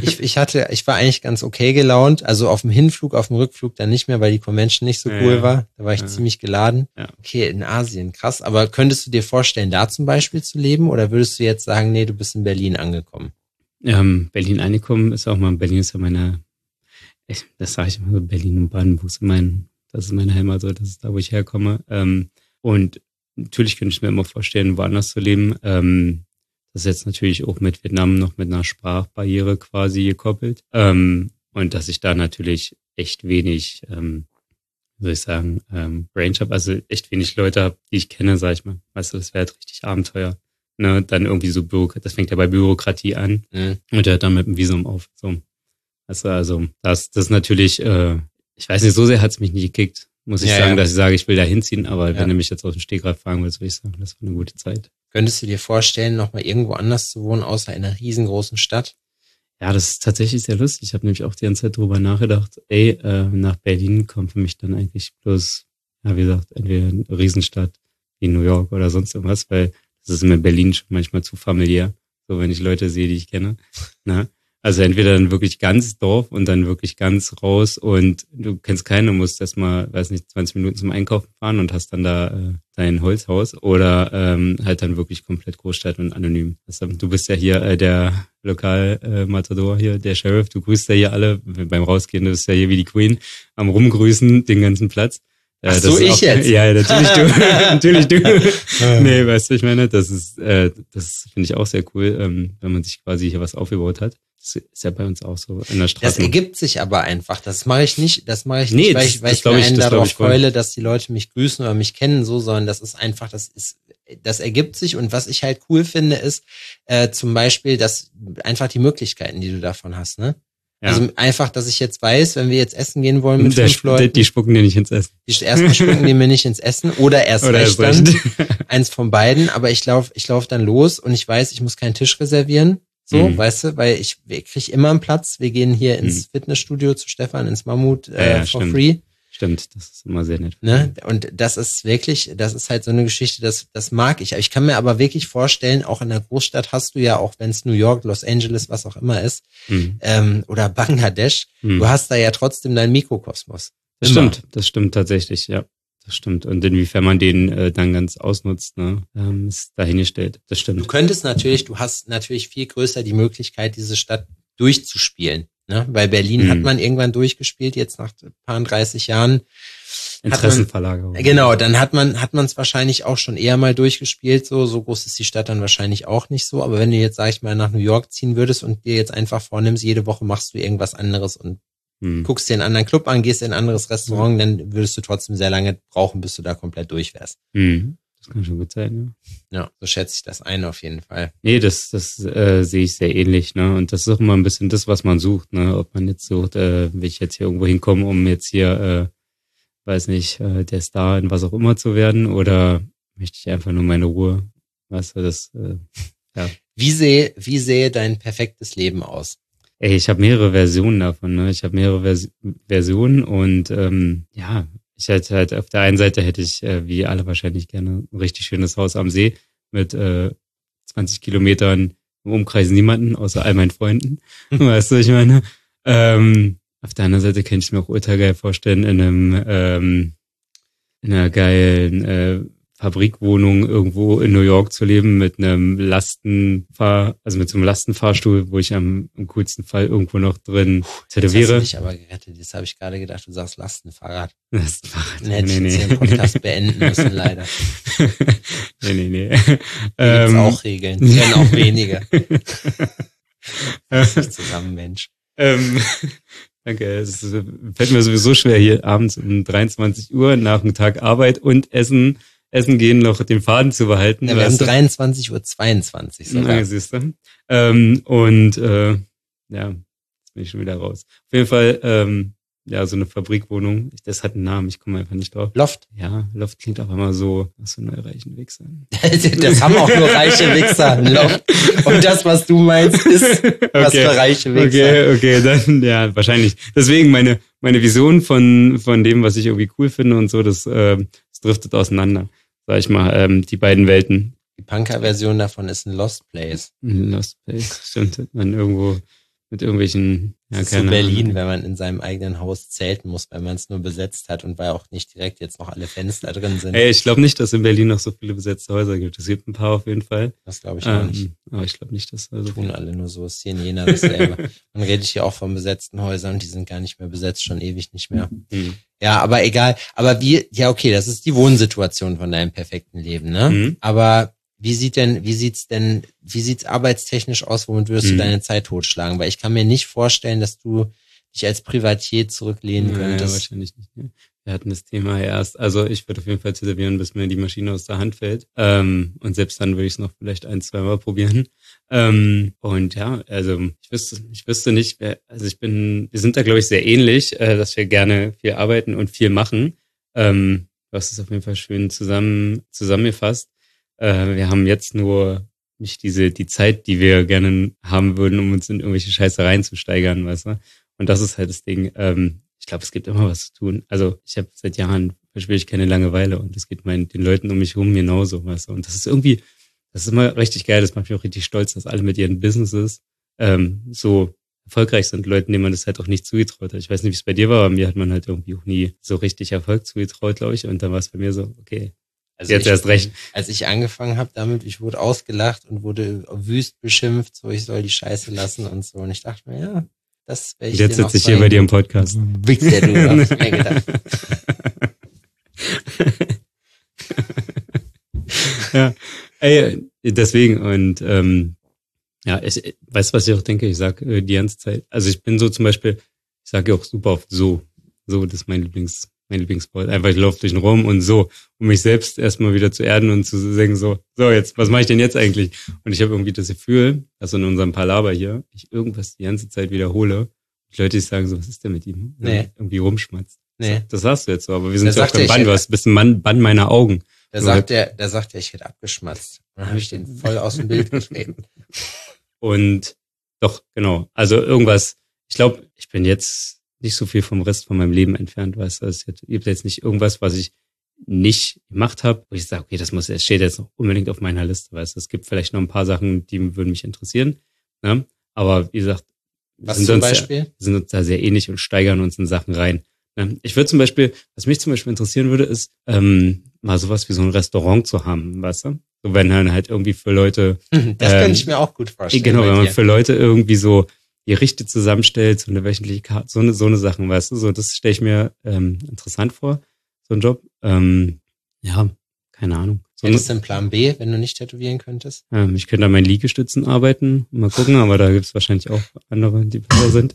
[SPEAKER 1] war eigentlich ganz okay gelaunt, also auf dem Hinflug, auf dem Rückflug dann nicht mehr, weil die Convention nicht so cool war. Da war ich ziemlich geladen. Ja. Okay, in Asien, krass. Aber könntest du dir vorstellen, da zum Beispiel zu leben oder würdest du jetzt sagen, nee, du bist in Berlin angekommen?
[SPEAKER 2] Berlin angekommen ist auch mal, Berlin ist ja das sage ich immer so, Berlin und Brandenburg das ist meine Heimat, so, das ist da, wo ich herkomme. Und natürlich könnte ich mir immer vorstellen, woanders zu leben. Das ist jetzt natürlich auch mit Vietnam noch mit einer Sprachbarriere quasi gekoppelt. Und dass ich da natürlich echt wenig, wie soll ich sagen, Range habe, also echt wenig Leute habe, die ich kenne, sag ich mal. Weißt du, das wäre halt richtig Abenteuer. Ne, dann irgendwie so das fängt ja bei Bürokratie an und hört dann mit dem Visum auf. So. Also das ist natürlich, ich weiß nicht, so sehr hat's mich nicht gekickt, muss ich sagen, dass ich sage, ich will da hinziehen, aber wenn du mich jetzt auf den Stegreif fragen willst, würde ich sagen, das war eine gute Zeit.
[SPEAKER 1] Könntest du dir vorstellen, nochmal irgendwo anders zu wohnen, außer in einer riesengroßen Stadt?
[SPEAKER 2] Ja, das ist tatsächlich sehr lustig. Ich habe nämlich auch die ganze Zeit drüber nachgedacht, nach Berlin kommt für mich dann eigentlich bloß, ja, wie gesagt, entweder eine Riesenstadt wie New York oder sonst irgendwas, weil das ist mir in Berlin schon manchmal zu familiär, so wenn ich Leute sehe, die ich kenne. Ne? Also entweder dann wirklich ganz Dorf und dann wirklich ganz raus und du kennst keinen, du musst erstmal, 20 Minuten zum Einkaufen fahren und hast dann da dein Holzhaus oder halt dann wirklich komplett Großstadt und anonym. Also, du bist ja hier der Lokal-Matador hier, der Sheriff, du grüßt ja hier alle beim Rausgehen, du bist ja hier wie die Queen am Rumgrüßen den ganzen Platz.
[SPEAKER 1] Ach so, ich auch, jetzt?
[SPEAKER 2] Ja, natürlich du. Natürlich du. Nee, weißt du, ich meine, das finde ich auch sehr cool, wenn man sich quasi hier was aufgebaut hat. Das ist ja bei uns auch so in der Straße.
[SPEAKER 1] Das ergibt sich aber einfach. Das mache ich nicht, weil ich mir darauf freue, dass die Leute mich grüßen oder mich kennen, so, sondern das ist einfach, das ergibt sich. Und was ich halt cool finde, ist zum Beispiel, dass einfach die Möglichkeiten, die du davon hast, ne? Ja. Also einfach, dass ich jetzt weiß, wenn wir jetzt essen gehen wollen mit 5 Leuten.
[SPEAKER 2] Die spucken dir nicht ins Essen.
[SPEAKER 1] Erstmal spucken die mir nicht ins Essen oder erst recht dann. Eins von beiden. Aber ich lauf dann los und ich weiß, ich muss keinen Tisch reservieren. So, weißt du, weil ich krieg immer einen Platz. Wir gehen hier ins Fitnessstudio zu Stefan, ins Mammut for free.
[SPEAKER 2] Stimmt, das ist immer sehr nett.
[SPEAKER 1] Ne? Und das ist halt so eine Geschichte, das mag ich. Ich kann mir aber wirklich vorstellen, auch in der Großstadt hast du ja, auch wenn es New York, Los Angeles, was auch immer ist, oder Bangladesch, du hast da ja trotzdem deinen Mikrokosmos.
[SPEAKER 2] Das stimmt tatsächlich, ja. Das stimmt. Und inwiefern man den dann ganz ausnutzt, ne, ist dahingestellt. Das stimmt.
[SPEAKER 1] Du hast natürlich viel größer die Möglichkeit, diese Stadt durchzuspielen. Ne? Weil Berlin hat man irgendwann durchgespielt, jetzt nach ein paar 30 Jahren.
[SPEAKER 2] Interessenverlagerung.
[SPEAKER 1] Genau, dann hat man es wahrscheinlich auch schon eher mal durchgespielt. So groß ist die Stadt dann wahrscheinlich auch nicht so. Aber wenn du jetzt, sag ich mal, nach New York ziehen würdest und dir jetzt einfach vornimmst, jede Woche machst du irgendwas anderes und guckst dir einen anderen Club an, gehst in ein anderes Restaurant, dann würdest du trotzdem sehr lange brauchen, bis du da komplett durch wärst.
[SPEAKER 2] Das kann schon gut sein, ja.
[SPEAKER 1] Ja, so schätze ich das ein auf jeden Fall.
[SPEAKER 2] Nee, das sehe ich sehr ähnlich, ne? Und das ist auch immer ein bisschen das, was man sucht, ne? Ob man jetzt sucht, will ich jetzt hier irgendwo hinkommen, um jetzt hier, der Star in was auch immer zu werden, oder möchte ich einfach nur meine Ruhe? Weißt du, ja.
[SPEAKER 1] Wie sähe dein perfektes Leben aus?
[SPEAKER 2] Ey, ich habe mehrere Versionen davon, ne? Ich habe mehrere Versionen und ich hätte halt auf der einen Seite hätte ich, wie alle wahrscheinlich gerne, ein richtig schönes Haus am See mit 20 Kilometern im Umkreis niemanden, außer all meinen Freunden. Weißt du, ich meine? Auf der anderen Seite kann ich mir auch ultra geil vorstellen, in einer geilen Fabrikwohnung irgendwo in New York zu leben mit einem mit so einem Lastenfahrstuhl, wo ich im coolsten Fall irgendwo noch drin tätowiere. Das hast du
[SPEAKER 1] mich aber gerettet. Jetzt habe ich gerade gedacht, du sagst Lastenfahrrad.
[SPEAKER 2] Lastenfahrrad.
[SPEAKER 1] Dann hätte ich jetzt den Podcast beenden müssen, leider.
[SPEAKER 2] Nee.
[SPEAKER 1] Hier gibt's auch Regeln. Die werden auch weniger. Das ist zusammen, Mensch.
[SPEAKER 2] Danke, es fällt mir sowieso schwer, hier abends um 23 Uhr nach einem Tag Arbeit und Essen gehen, noch den Faden zu behalten.
[SPEAKER 1] Ja, wir haben 23:22 Uhr sogar.
[SPEAKER 2] Ja, siehst du. Jetzt bin ich schon wieder raus. Auf jeden Fall, so eine Fabrikwohnung. Das hat einen Namen, ich komme einfach nicht drauf.
[SPEAKER 1] Loft?
[SPEAKER 2] Ja, Loft klingt auch immer so, was für neue reichen Wichser.
[SPEAKER 1] Das haben auch nur reiche Wichser, Loft. Und das, was du meinst, ist was für reiche Wichser.
[SPEAKER 2] Okay, dann, ja, wahrscheinlich. Deswegen meine Vision von dem, was ich irgendwie cool finde und so, das driftet auseinander. Sag ich mal, die beiden Welten.
[SPEAKER 1] Die Punker-Version davon ist ein Lost Place.
[SPEAKER 2] Lost Place, stimmt. Man irgendwo mit irgendwelchen,
[SPEAKER 1] das ist so Berlin, wenn man in seinem eigenen Haus zelten muss, weil man es nur besetzt hat und weil auch nicht direkt jetzt noch alle Fenster drin sind.
[SPEAKER 2] Ey, ich glaube nicht, dass es in Berlin noch so viele besetzte Häuser gibt. Es gibt ein paar auf jeden Fall.
[SPEAKER 1] Das glaube ich auch nicht.
[SPEAKER 2] Aber ich glaube nicht, dass so
[SPEAKER 1] tun alle nur so. Ist hier in Jena dasselbe. Man redet hier auch von besetzten Häusern, die sind gar nicht mehr besetzt, schon ewig nicht mehr. Ja, aber egal. Aber okay, das ist die Wohnsituation von deinem perfekten Leben, ne? Aber wie sieht's arbeitstechnisch aus, womit würdest du deine Zeit totschlagen? Weil ich kann mir nicht vorstellen, dass du dich als Privatier zurücklehnen könntest.
[SPEAKER 2] Ja, wahrscheinlich nicht. Ne? Wir hatten das Thema erst. Also ich würde auf jeden Fall tätowieren, bis mir die Maschine aus der Hand fällt. Und selbst dann würde ich es noch vielleicht 1-2 Mal probieren. Und ja, also ich wüsste nicht, wir sind da glaube ich sehr ähnlich, dass wir gerne viel arbeiten und viel machen. Du hast es auf jeden Fall schön zusammengefasst. Wir haben jetzt nur nicht die Zeit, die wir gerne haben würden, um uns in irgendwelche Scheiße reinzusteigern, weißt du? Und das ist halt das Ding. Ich glaube, es gibt immer was zu tun. Also ich habe seit Jahren verspüre ich keine Langeweile und das geht den Leuten um mich herum genauso, weißt du? Und das ist immer richtig geil. Das macht mich auch richtig stolz, dass alle mit ihren Businesses so erfolgreich sind. Leuten, denen man das halt auch nicht zugetraut hat. Ich weiß nicht, wie es bei dir war, aber mir hat man halt irgendwie auch nie so richtig Erfolg zugetraut, glaube ich. Und dann war es bei mir so, okay.
[SPEAKER 1] Also jetzt erst recht. Als ich angefangen habe damit, ich wurde ausgelacht und wurde wüst beschimpft, so ich soll die Scheiße lassen und so. Und ich dachte mir, ja, das wäre ich
[SPEAKER 2] jetzt sitze ich hier bei dir im Podcast.
[SPEAKER 1] Wichser, du hast mir gedacht.
[SPEAKER 2] Ja, ey, deswegen und ich weiß, was ich auch denke. Ich sag die ganze Zeit, also ich bin so zum Beispiel, ich sage ja auch super oft so, das ist mein Lieblingswort. Einfach, ich laufe durch den Raum und so, um mich selbst erstmal wieder zu erden und zu sagen so jetzt, was mache ich denn jetzt eigentlich? Und ich habe irgendwie das Gefühl, dass in unserem Palaver hier ich irgendwas die ganze Zeit wiederhole. Die Leute, die sagen so, was ist denn mit ihm?
[SPEAKER 1] Nee.
[SPEAKER 2] Irgendwie rumschmatzt.
[SPEAKER 1] Nee.
[SPEAKER 2] Das sagst du jetzt so, aber wir sind ja auch im Bann, du hast ein bisschen Bann meiner Augen.
[SPEAKER 1] Da sagt er, ich hätte abgeschmatzt. Dann habe ich den voll aus dem Bild getreten.
[SPEAKER 2] Und doch, genau. Also irgendwas, ich glaube, ich bin jetzt nicht so viel vom Rest von meinem Leben entfernt, weißt du. Es gibt jetzt nicht irgendwas, was ich nicht gemacht habe, wo ich sage, okay, das steht jetzt noch unbedingt auf meiner Liste, weißt du. Es gibt vielleicht noch ein paar Sachen, die würden mich interessieren, ne? Aber wie gesagt, wir sind uns da sehr ähnlich und steigern uns in Sachen rein. Ne? Was mich zum Beispiel interessieren würde, ist mal sowas wie so ein Restaurant zu haben, weißt du? So wenn dann halt irgendwie für Leute...
[SPEAKER 1] Das könnte ich mir auch gut vorstellen.
[SPEAKER 2] Genau, wenn man für Leute irgendwie so Gerichte zusammenstellt, so eine wöchentliche Karte, so eine Sachen, weißt du, so das stelle ich mir interessant vor, so ein Job. Ja, keine Ahnung.
[SPEAKER 1] Hättest du einen Plan B, wenn du nicht tätowieren könntest?
[SPEAKER 2] Ich könnte an meinen Liegestützen arbeiten, mal gucken, aber da gibt's wahrscheinlich auch andere, die besser sind.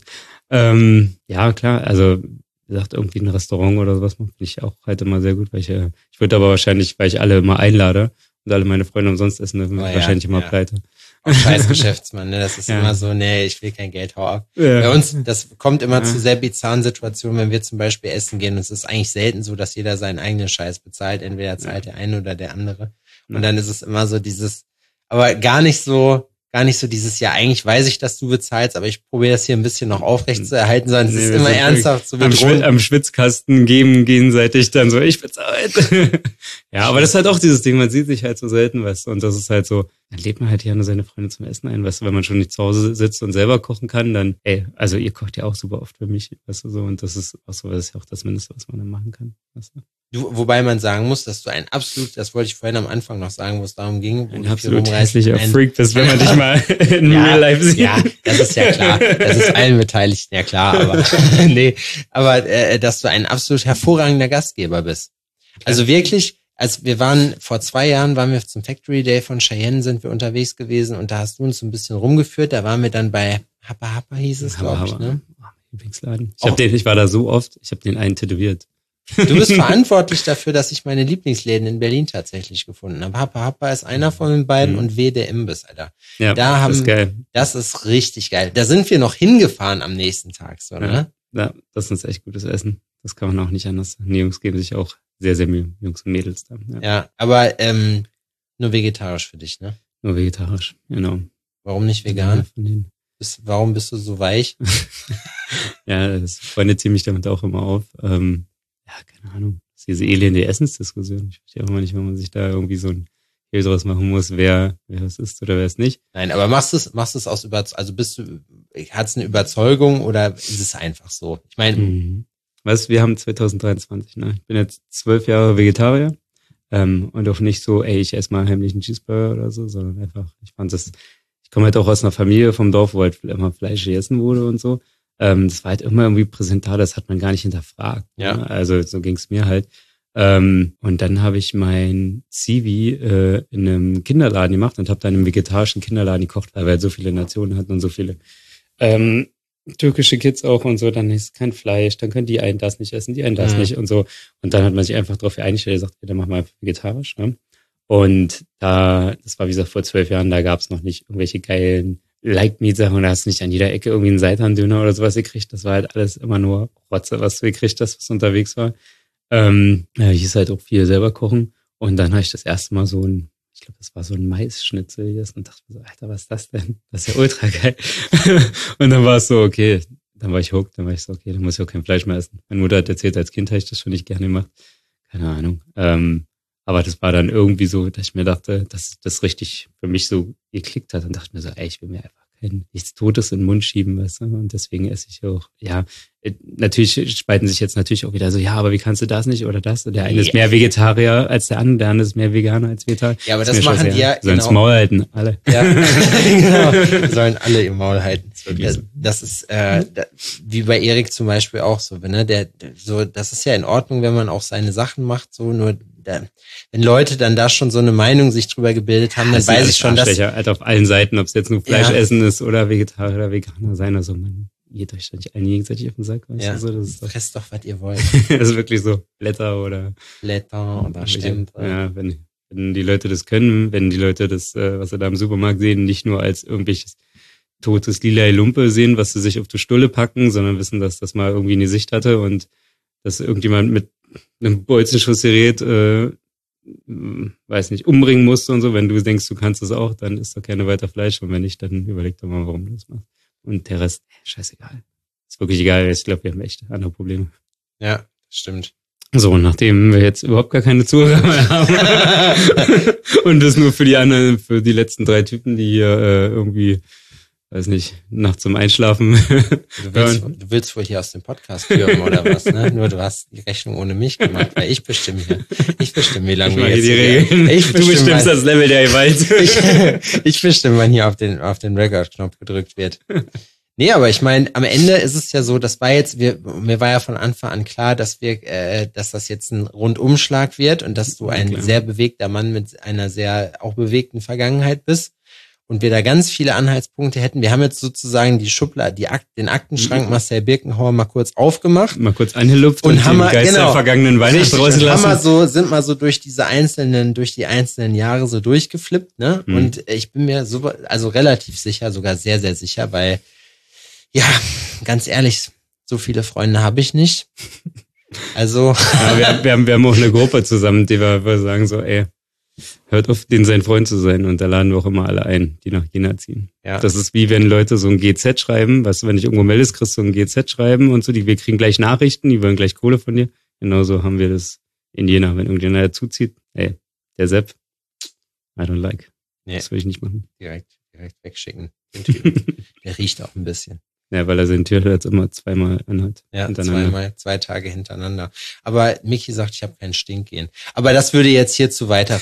[SPEAKER 2] Ja, klar, also wie gesagt, irgendwie ein Restaurant oder sowas mache ich auch halt immer sehr gut, weil ich würde aber wahrscheinlich, weil ich alle immer einlade und alle meine Freunde umsonst essen, dann wahrscheinlich immer pleite.
[SPEAKER 1] Auch scheiß Geschäftsmann, ne? Das ist immer so, nee, ich will kein Geld, hau ab. Ja. Bei uns, das kommt immer zu sehr bizarren Situationen, wenn wir zum Beispiel essen gehen. Und es ist eigentlich selten so, dass jeder seinen eigenen Scheiß bezahlt. Entweder zahlt der eine oder der andere. Und dann ist es immer so aber gar nicht so dieses, ja, eigentlich weiß ich, dass du bezahlst, aber ich probiere das hier ein bisschen noch aufrecht zu erhalten, sondern es ist immer ernsthaft so
[SPEAKER 2] am Schwitzkasten geben gegenseitig dann so, ich bezahle. Ja, aber das ist halt auch dieses Ding, man sieht sich halt so selten, weißt du, und das ist halt so, dann lädt man halt gerne seine Freunde zum Essen ein, weißt du, wenn man schon nicht zu Hause sitzt und selber kochen kann, dann, also ihr kocht ja auch super oft für mich, weißt du, so, und das ist auch so, das ist ja auch das Mindeste, was man dann machen kann, weißt du.
[SPEAKER 1] Wobei man sagen muss, dass du das wollte ich vorhin am Anfang noch sagen, wo es darum ging, wo
[SPEAKER 2] ein absolut hässlicher Freak bist, wenn man dich mal in Real Life sieht.
[SPEAKER 1] Ja, das ist ja klar. Das ist allen Beteiligten ja klar, aber dass du ein absolut hervorragender Gastgeber bist. Also wirklich, vor 2 Jahren waren wir zum Factory Day von Cheyenne, sind wir unterwegs gewesen und da hast du uns so ein bisschen rumgeführt, da waren wir dann bei Happa hieß es, glaube ich, ne?
[SPEAKER 2] Lieblingsladen. Ich war da so oft, ich habe den einen tätowiert.
[SPEAKER 1] Du bist verantwortlich dafür, dass ich meine Lieblingsläden in Berlin tatsächlich gefunden habe. Happa ist einer von den beiden und der Imbiss, Alter.
[SPEAKER 2] Ja,
[SPEAKER 1] das ist geil. Das ist richtig geil. Da sind wir noch hingefahren am nächsten Tag, so, ne?
[SPEAKER 2] Ja, das ist echt gutes Essen. Das kann man auch nicht anders. Die Jungs geben sich auch sehr, sehr Mühe. Jungs und Mädels da.
[SPEAKER 1] Ja, aber nur vegetarisch für dich, ne?
[SPEAKER 2] Nur vegetarisch, genau.
[SPEAKER 1] Warum nicht vegan? Warum bist du so weich?
[SPEAKER 2] Ja, Freunde ziehen mich damit auch immer auf. Ja, keine Ahnung. Das ist diese elende Essensdiskussion. Ich verstehe auch immer nicht, wenn man sich da irgendwie so ein Hehl draus machen muss, wer es ist oder wer es nicht.
[SPEAKER 1] Nein, aber machst du es aus also bist du hat es eine Überzeugung oder ist es einfach so? Ich meine,
[SPEAKER 2] Weißt du, wir haben 2023, ne? Ich bin jetzt 12 Jahre Vegetarier und auch nicht so, ich esse mal heimlich einen Cheeseburger oder so, sondern einfach, ich komme halt auch aus einer Familie vom Dorf, wo halt immer Fleisch gegessen wurde und so. Das war halt immer irgendwie präsentabel, das hat man gar nicht hinterfragt.
[SPEAKER 1] Ja.
[SPEAKER 2] Ne? Also so ging's mir halt. Und dann habe ich mein Zivi in einem Kinderladen gemacht und habe dann im vegetarischen Kinderladen gekocht, weil wir halt so viele Nationen hatten und so viele türkische Kids auch und so, dann ist kein Fleisch, dann können die einen das nicht essen, die einen das nicht und so. Und dann hat man sich einfach darauf geeinigt und gesagt, dann machen wir einfach vegetarisch. Ne? Und das war wie gesagt vor 12 Jahren, da gab es noch nicht irgendwelche geilen Like-Meat-Sachen und da hast du nicht an jeder Ecke irgendwie einen Seitan-Döner oder sowas gekriegt. Das war halt alles immer nur Rotze, was du gekriegt hast, was unterwegs war. Hieß halt auch viel selber kochen. Und dann habe ich das erste Mal ich glaube, das war so ein Maisschnitzel gegessen und dachte mir so, Alter, was ist das denn? Das ist ja ultra geil. Und dann war es so, okay, dann war ich hooked, dann war ich so, okay, dann muss ich auch kein Fleisch mehr essen. Meine Mutter hat erzählt, als Kind habe ich das schon nicht gerne gemacht. Keine Ahnung. Aber das war dann irgendwie so, dass ich mir dachte, dass das richtig für mich so geklickt hat und dachte mir so, ich will mir einfach nichts Totes in den Mund schieben, weißt du? Und deswegen esse ich auch, natürlich spalten sich jetzt natürlich auch wieder so, aber wie kannst du das nicht oder das? Und der eine ist mehr Vegetarier als der andere ist mehr Veganer als Vegetarier.
[SPEAKER 1] Ja, aber das machen die ja,
[SPEAKER 2] sollen ins Maul halten, alle.
[SPEAKER 1] Ja, genau. Sollen alle im Maul halten. Das ist wie bei Erik zum Beispiel auch so, ne? Das ist ja in Ordnung, wenn man auch seine Sachen macht, so, nur wenn Leute dann da schon so eine Meinung sich drüber gebildet haben, dann weiß ich schon, dass
[SPEAKER 2] halt auf allen Seiten, ob es jetzt nur Fleisch essen ist oder Vegetarier oder Veganer sein, also man geht euch da nicht allen gegenseitig auf den Sack, weißt du, so, das ist doch,
[SPEAKER 1] fresst doch, was ihr wollt.
[SPEAKER 2] Das ist wirklich so Blätter oder
[SPEAKER 1] Stempel.
[SPEAKER 2] Ja, wenn die Leute das können, wenn die Leute das, was sie da im Supermarkt sehen, nicht nur als irgendwelches totes lila Lumpe sehen, was sie sich auf die Stulle packen, sondern wissen, dass das mal irgendwie eine Sicht hatte und dass irgendjemand mit einem Bolzenschussgerät, weiß nicht, umbringen musste und so. Wenn du denkst, du kannst es auch, dann ist doch keine weiter Fleisch. Und wenn nicht, dann überleg doch mal, warum du das machst. Und der Rest, scheißegal. Ist wirklich egal. Ich glaube, wir haben echt andere Probleme.
[SPEAKER 1] Ja, stimmt.
[SPEAKER 2] So, nachdem wir jetzt überhaupt gar keine Zuhörer mehr haben und das nur für die letzten 3 Typen, die hier irgendwie, weiß nicht, nachts zum Einschlafen.
[SPEAKER 1] Du willst wohl hier aus dem Podcast führen oder was, ne? Nur du hast die Rechnung ohne mich gemacht, weil ich bestimme, wie lange wir jetzt
[SPEAKER 2] die Regeln. Du bestimmst das Level der Gewalt.
[SPEAKER 1] Ich bestimme, wann hier auf den Record-Knopf gedrückt wird. Nee, aber ich meine, am Ende ist es ja so, das war jetzt, mir war ja von Anfang an klar, dass das jetzt ein Rundumschlag wird und dass du ein sehr bewegter Mann mit einer sehr auch bewegten Vergangenheit bist. Und wir da ganz viele Anhaltspunkte hätten. Wir haben jetzt sozusagen die Schublade, den Aktenschrank Marcel Birkenhauer mal kurz aufgemacht.
[SPEAKER 2] Mal kurz angelupft und
[SPEAKER 1] haben
[SPEAKER 2] den Geist der vergangenen Weihnachten
[SPEAKER 1] rausgelassen. Sind mal so durch die einzelnen Jahre so durchgeflippt, ne? Und ich bin mir relativ sicher, sogar sehr, sehr sicher, weil, ja, ganz ehrlich, so viele Freunde habe ich nicht. Also.
[SPEAKER 2] Ja, wir haben auch eine Gruppe zusammen, die wir sagen so, hört auf, den sein Freund zu sein. Und da laden wir auch immer alle ein, die nach Jena ziehen. Ja. Das ist wie wenn Leute so ein GZ schreiben. Weißt du, wenn dich irgendwo meldest, kriegst du ein GZ schreiben und so. Wir kriegen gleich Nachrichten, die wollen gleich Kohle von dir. Genauso haben wir das in Jena. Wenn irgendjemand dazuzieht, der Sepp, I don't like. Nee. Das will ich nicht machen.
[SPEAKER 1] Direkt wegschicken. Den Typen. Der riecht auch ein bisschen.
[SPEAKER 2] Ja, weil er seinen Tür jetzt immer zweimal anhat.
[SPEAKER 1] Ja, 2 Tage hintereinander. Aber Micky sagt, ich habe keinen Stinkgehen. Aber das würde jetzt hier zu weit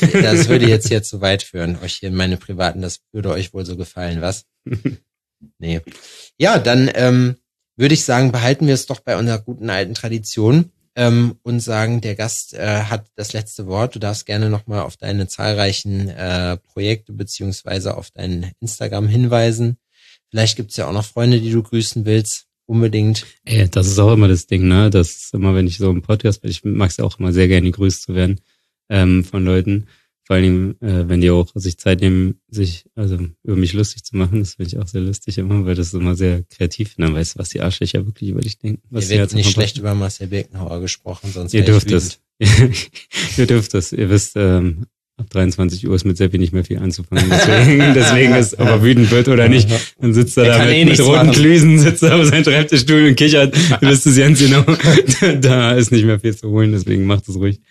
[SPEAKER 1] führen. Euch hier meine privaten, das würde euch wohl so gefallen, was? Nee. Ja, dann würde ich sagen, behalten wir es doch bei unserer guten alten Tradition und sagen, der Gast hat das letzte Wort. Du darfst gerne nochmal auf deine zahlreichen Projekte beziehungsweise auf dein Instagram hinweisen. Vielleicht gibt's ja auch noch Freunde, die du grüßen willst. Unbedingt.
[SPEAKER 2] Das ist auch immer das Ding, ne? Das ist immer, wenn ich so im Podcast bin, ich mag es ja auch immer sehr gerne gegrüßt zu werden von Leuten. Vor allem, wenn die auch sich Zeit nehmen, sich über mich lustig zu machen. Das finde ich auch sehr lustig immer, weil das ist immer sehr kreativ. Und dann weißt du, was die Arschlöcher wirklich über dich denken.
[SPEAKER 1] Ihr wird nicht schlecht über Marcel Birkenhauer gesprochen, sonst
[SPEAKER 2] ihr dürft es. Ihr dürft es. Ihr wisst, ab 23 Uhr ist mit Seppi nicht mehr viel anzufangen. Deswegen ist, ob er wütend wird oder nicht, dann sitzt er da mit roten Klüsen, sitzt er auf seinem Schreibtischstuhl und kichert. Du wisst es ganz genau. Da ist nicht mehr viel zu holen, deswegen macht es ruhig.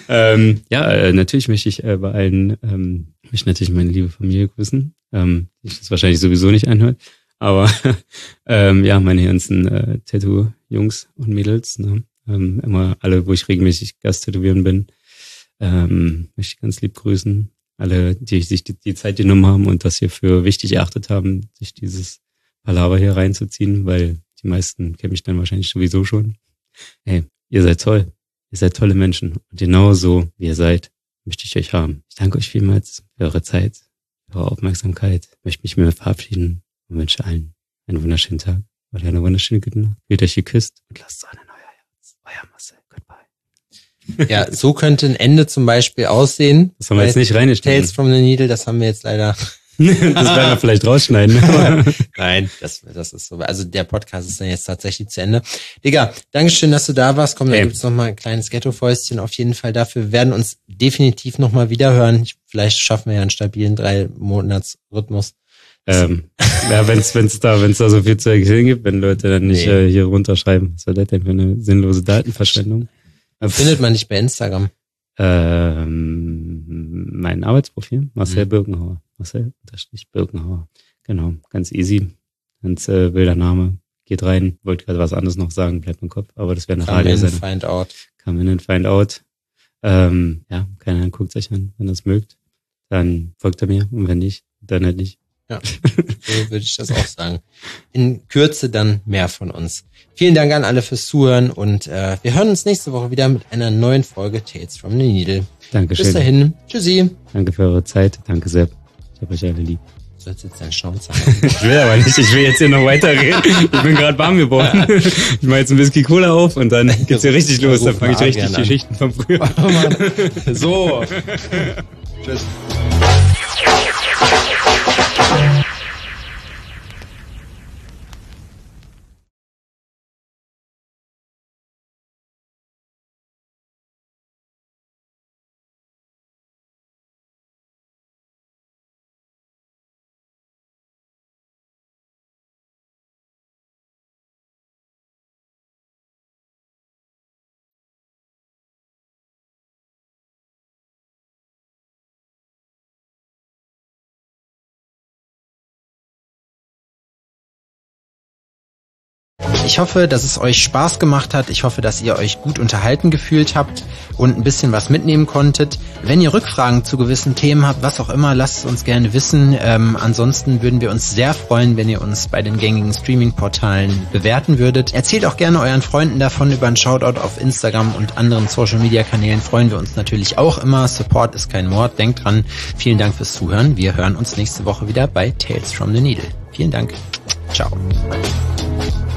[SPEAKER 2] Natürlich möchte ich bei allen, möchte natürlich meine liebe Familie grüßen, die das wahrscheinlich sowieso nicht anhört. Aber ja, meine ganzen Tattoo-Jungs und Mädels, ne? Immer alle, wo ich regelmäßig Gasttätowieren bin, möchte ich ganz lieb grüßen. Alle, die sich die Zeit genommen haben und das hier für wichtig erachtet haben, sich dieses Palaver hier reinzuziehen, weil die meisten kennen mich dann wahrscheinlich sowieso schon. Hey, ihr seid toll. Ihr seid tolle Menschen. Und genau so, wie ihr seid, möchte ich euch haben. Ich danke euch vielmals für eure Zeit, für eure Aufmerksamkeit. Ich möchte mich mit mir verabschieden und wünsche allen einen wunderschönen Tag oder eine wunderschöne gute Nacht. Fühlt euch geküsst und lasst Sonne in euer Herz. Euer Marcel. Goodbye.
[SPEAKER 1] Ja, so könnte ein Ende zum Beispiel aussehen.
[SPEAKER 2] Das haben wir jetzt nicht reingeschnitten.
[SPEAKER 1] Tales from the Needle, das haben wir jetzt leider...
[SPEAKER 2] Das werden wir vielleicht rausschneiden.
[SPEAKER 1] Nein, das ist so. Also der Podcast ist dann jetzt tatsächlich zu Ende. Digga, Dankeschön, dass du da warst. Komm, da gibt's noch mal ein kleines Ghetto-Fäustchen auf jeden Fall dafür. Wir werden uns definitiv noch mal wieder hören. Vielleicht schaffen wir ja einen stabilen 3-Monats-Rhythmus.
[SPEAKER 2] Ja, wenn's da so viel zu erzählen gibt, wenn Leute dann nicht hier runterschreiben. Was soll das denn für eine sinnlose Datenverschwendung?
[SPEAKER 1] Findet man dich bei Instagram?
[SPEAKER 2] Mein Arbeitsprofil, Marcel Birkenhauer. Marcel-Birkenhauer. Genau, ganz easy. Ganz wilder Name. Geht rein. Wollte gerade was anderes noch sagen, bleibt im Kopf. Aber das wäre eine Radiosendung.
[SPEAKER 1] Come in, find out.
[SPEAKER 2] Come in and find out. Ja, keine Ahnung, guckt euch an. Wenn ihr es mögt, dann folgt er mir. Und wenn nicht, dann halt nicht.
[SPEAKER 1] Ja, so würde ich das auch sagen. In Kürze dann mehr von uns. Vielen Dank an alle fürs Zuhören und wir hören uns nächste Woche wieder mit einer neuen Folge Tales from the Needle.
[SPEAKER 2] Dankeschön.
[SPEAKER 1] Bis dahin. Tschüssi.
[SPEAKER 2] Danke für eure Zeit. Danke, Sepp. Ich hab euch alle lieb.
[SPEAKER 1] Du sollst jetzt deinen Schnauze haben.
[SPEAKER 2] Ich will aber nicht. Ich will jetzt hier noch weiterreden. Ich bin gerade warm geworden. Ich mache jetzt ein Whisky Cola auf und dann geht's hier richtig los. Dann fange ich richtig die Geschichten von früher an.
[SPEAKER 1] So. Tschüss. Ich hoffe, dass es euch Spaß gemacht hat. Ich hoffe, dass ihr euch gut unterhalten gefühlt habt und ein bisschen was mitnehmen konntet. Wenn ihr Rückfragen zu gewissen Themen habt, was auch immer, lasst es uns gerne wissen. Ansonsten würden wir uns sehr freuen, wenn ihr uns bei den gängigen Streaming-Portalen bewerten würdet. Erzählt auch gerne euren Freunden davon. Über einen Shoutout auf Instagram und anderen Social-Media-Kanälen freuen wir uns natürlich auch immer. Support ist kein Mord. Denkt dran. Vielen Dank fürs Zuhören. Wir hören uns nächste Woche wieder bei Tales from the Needle. Vielen Dank. Ciao.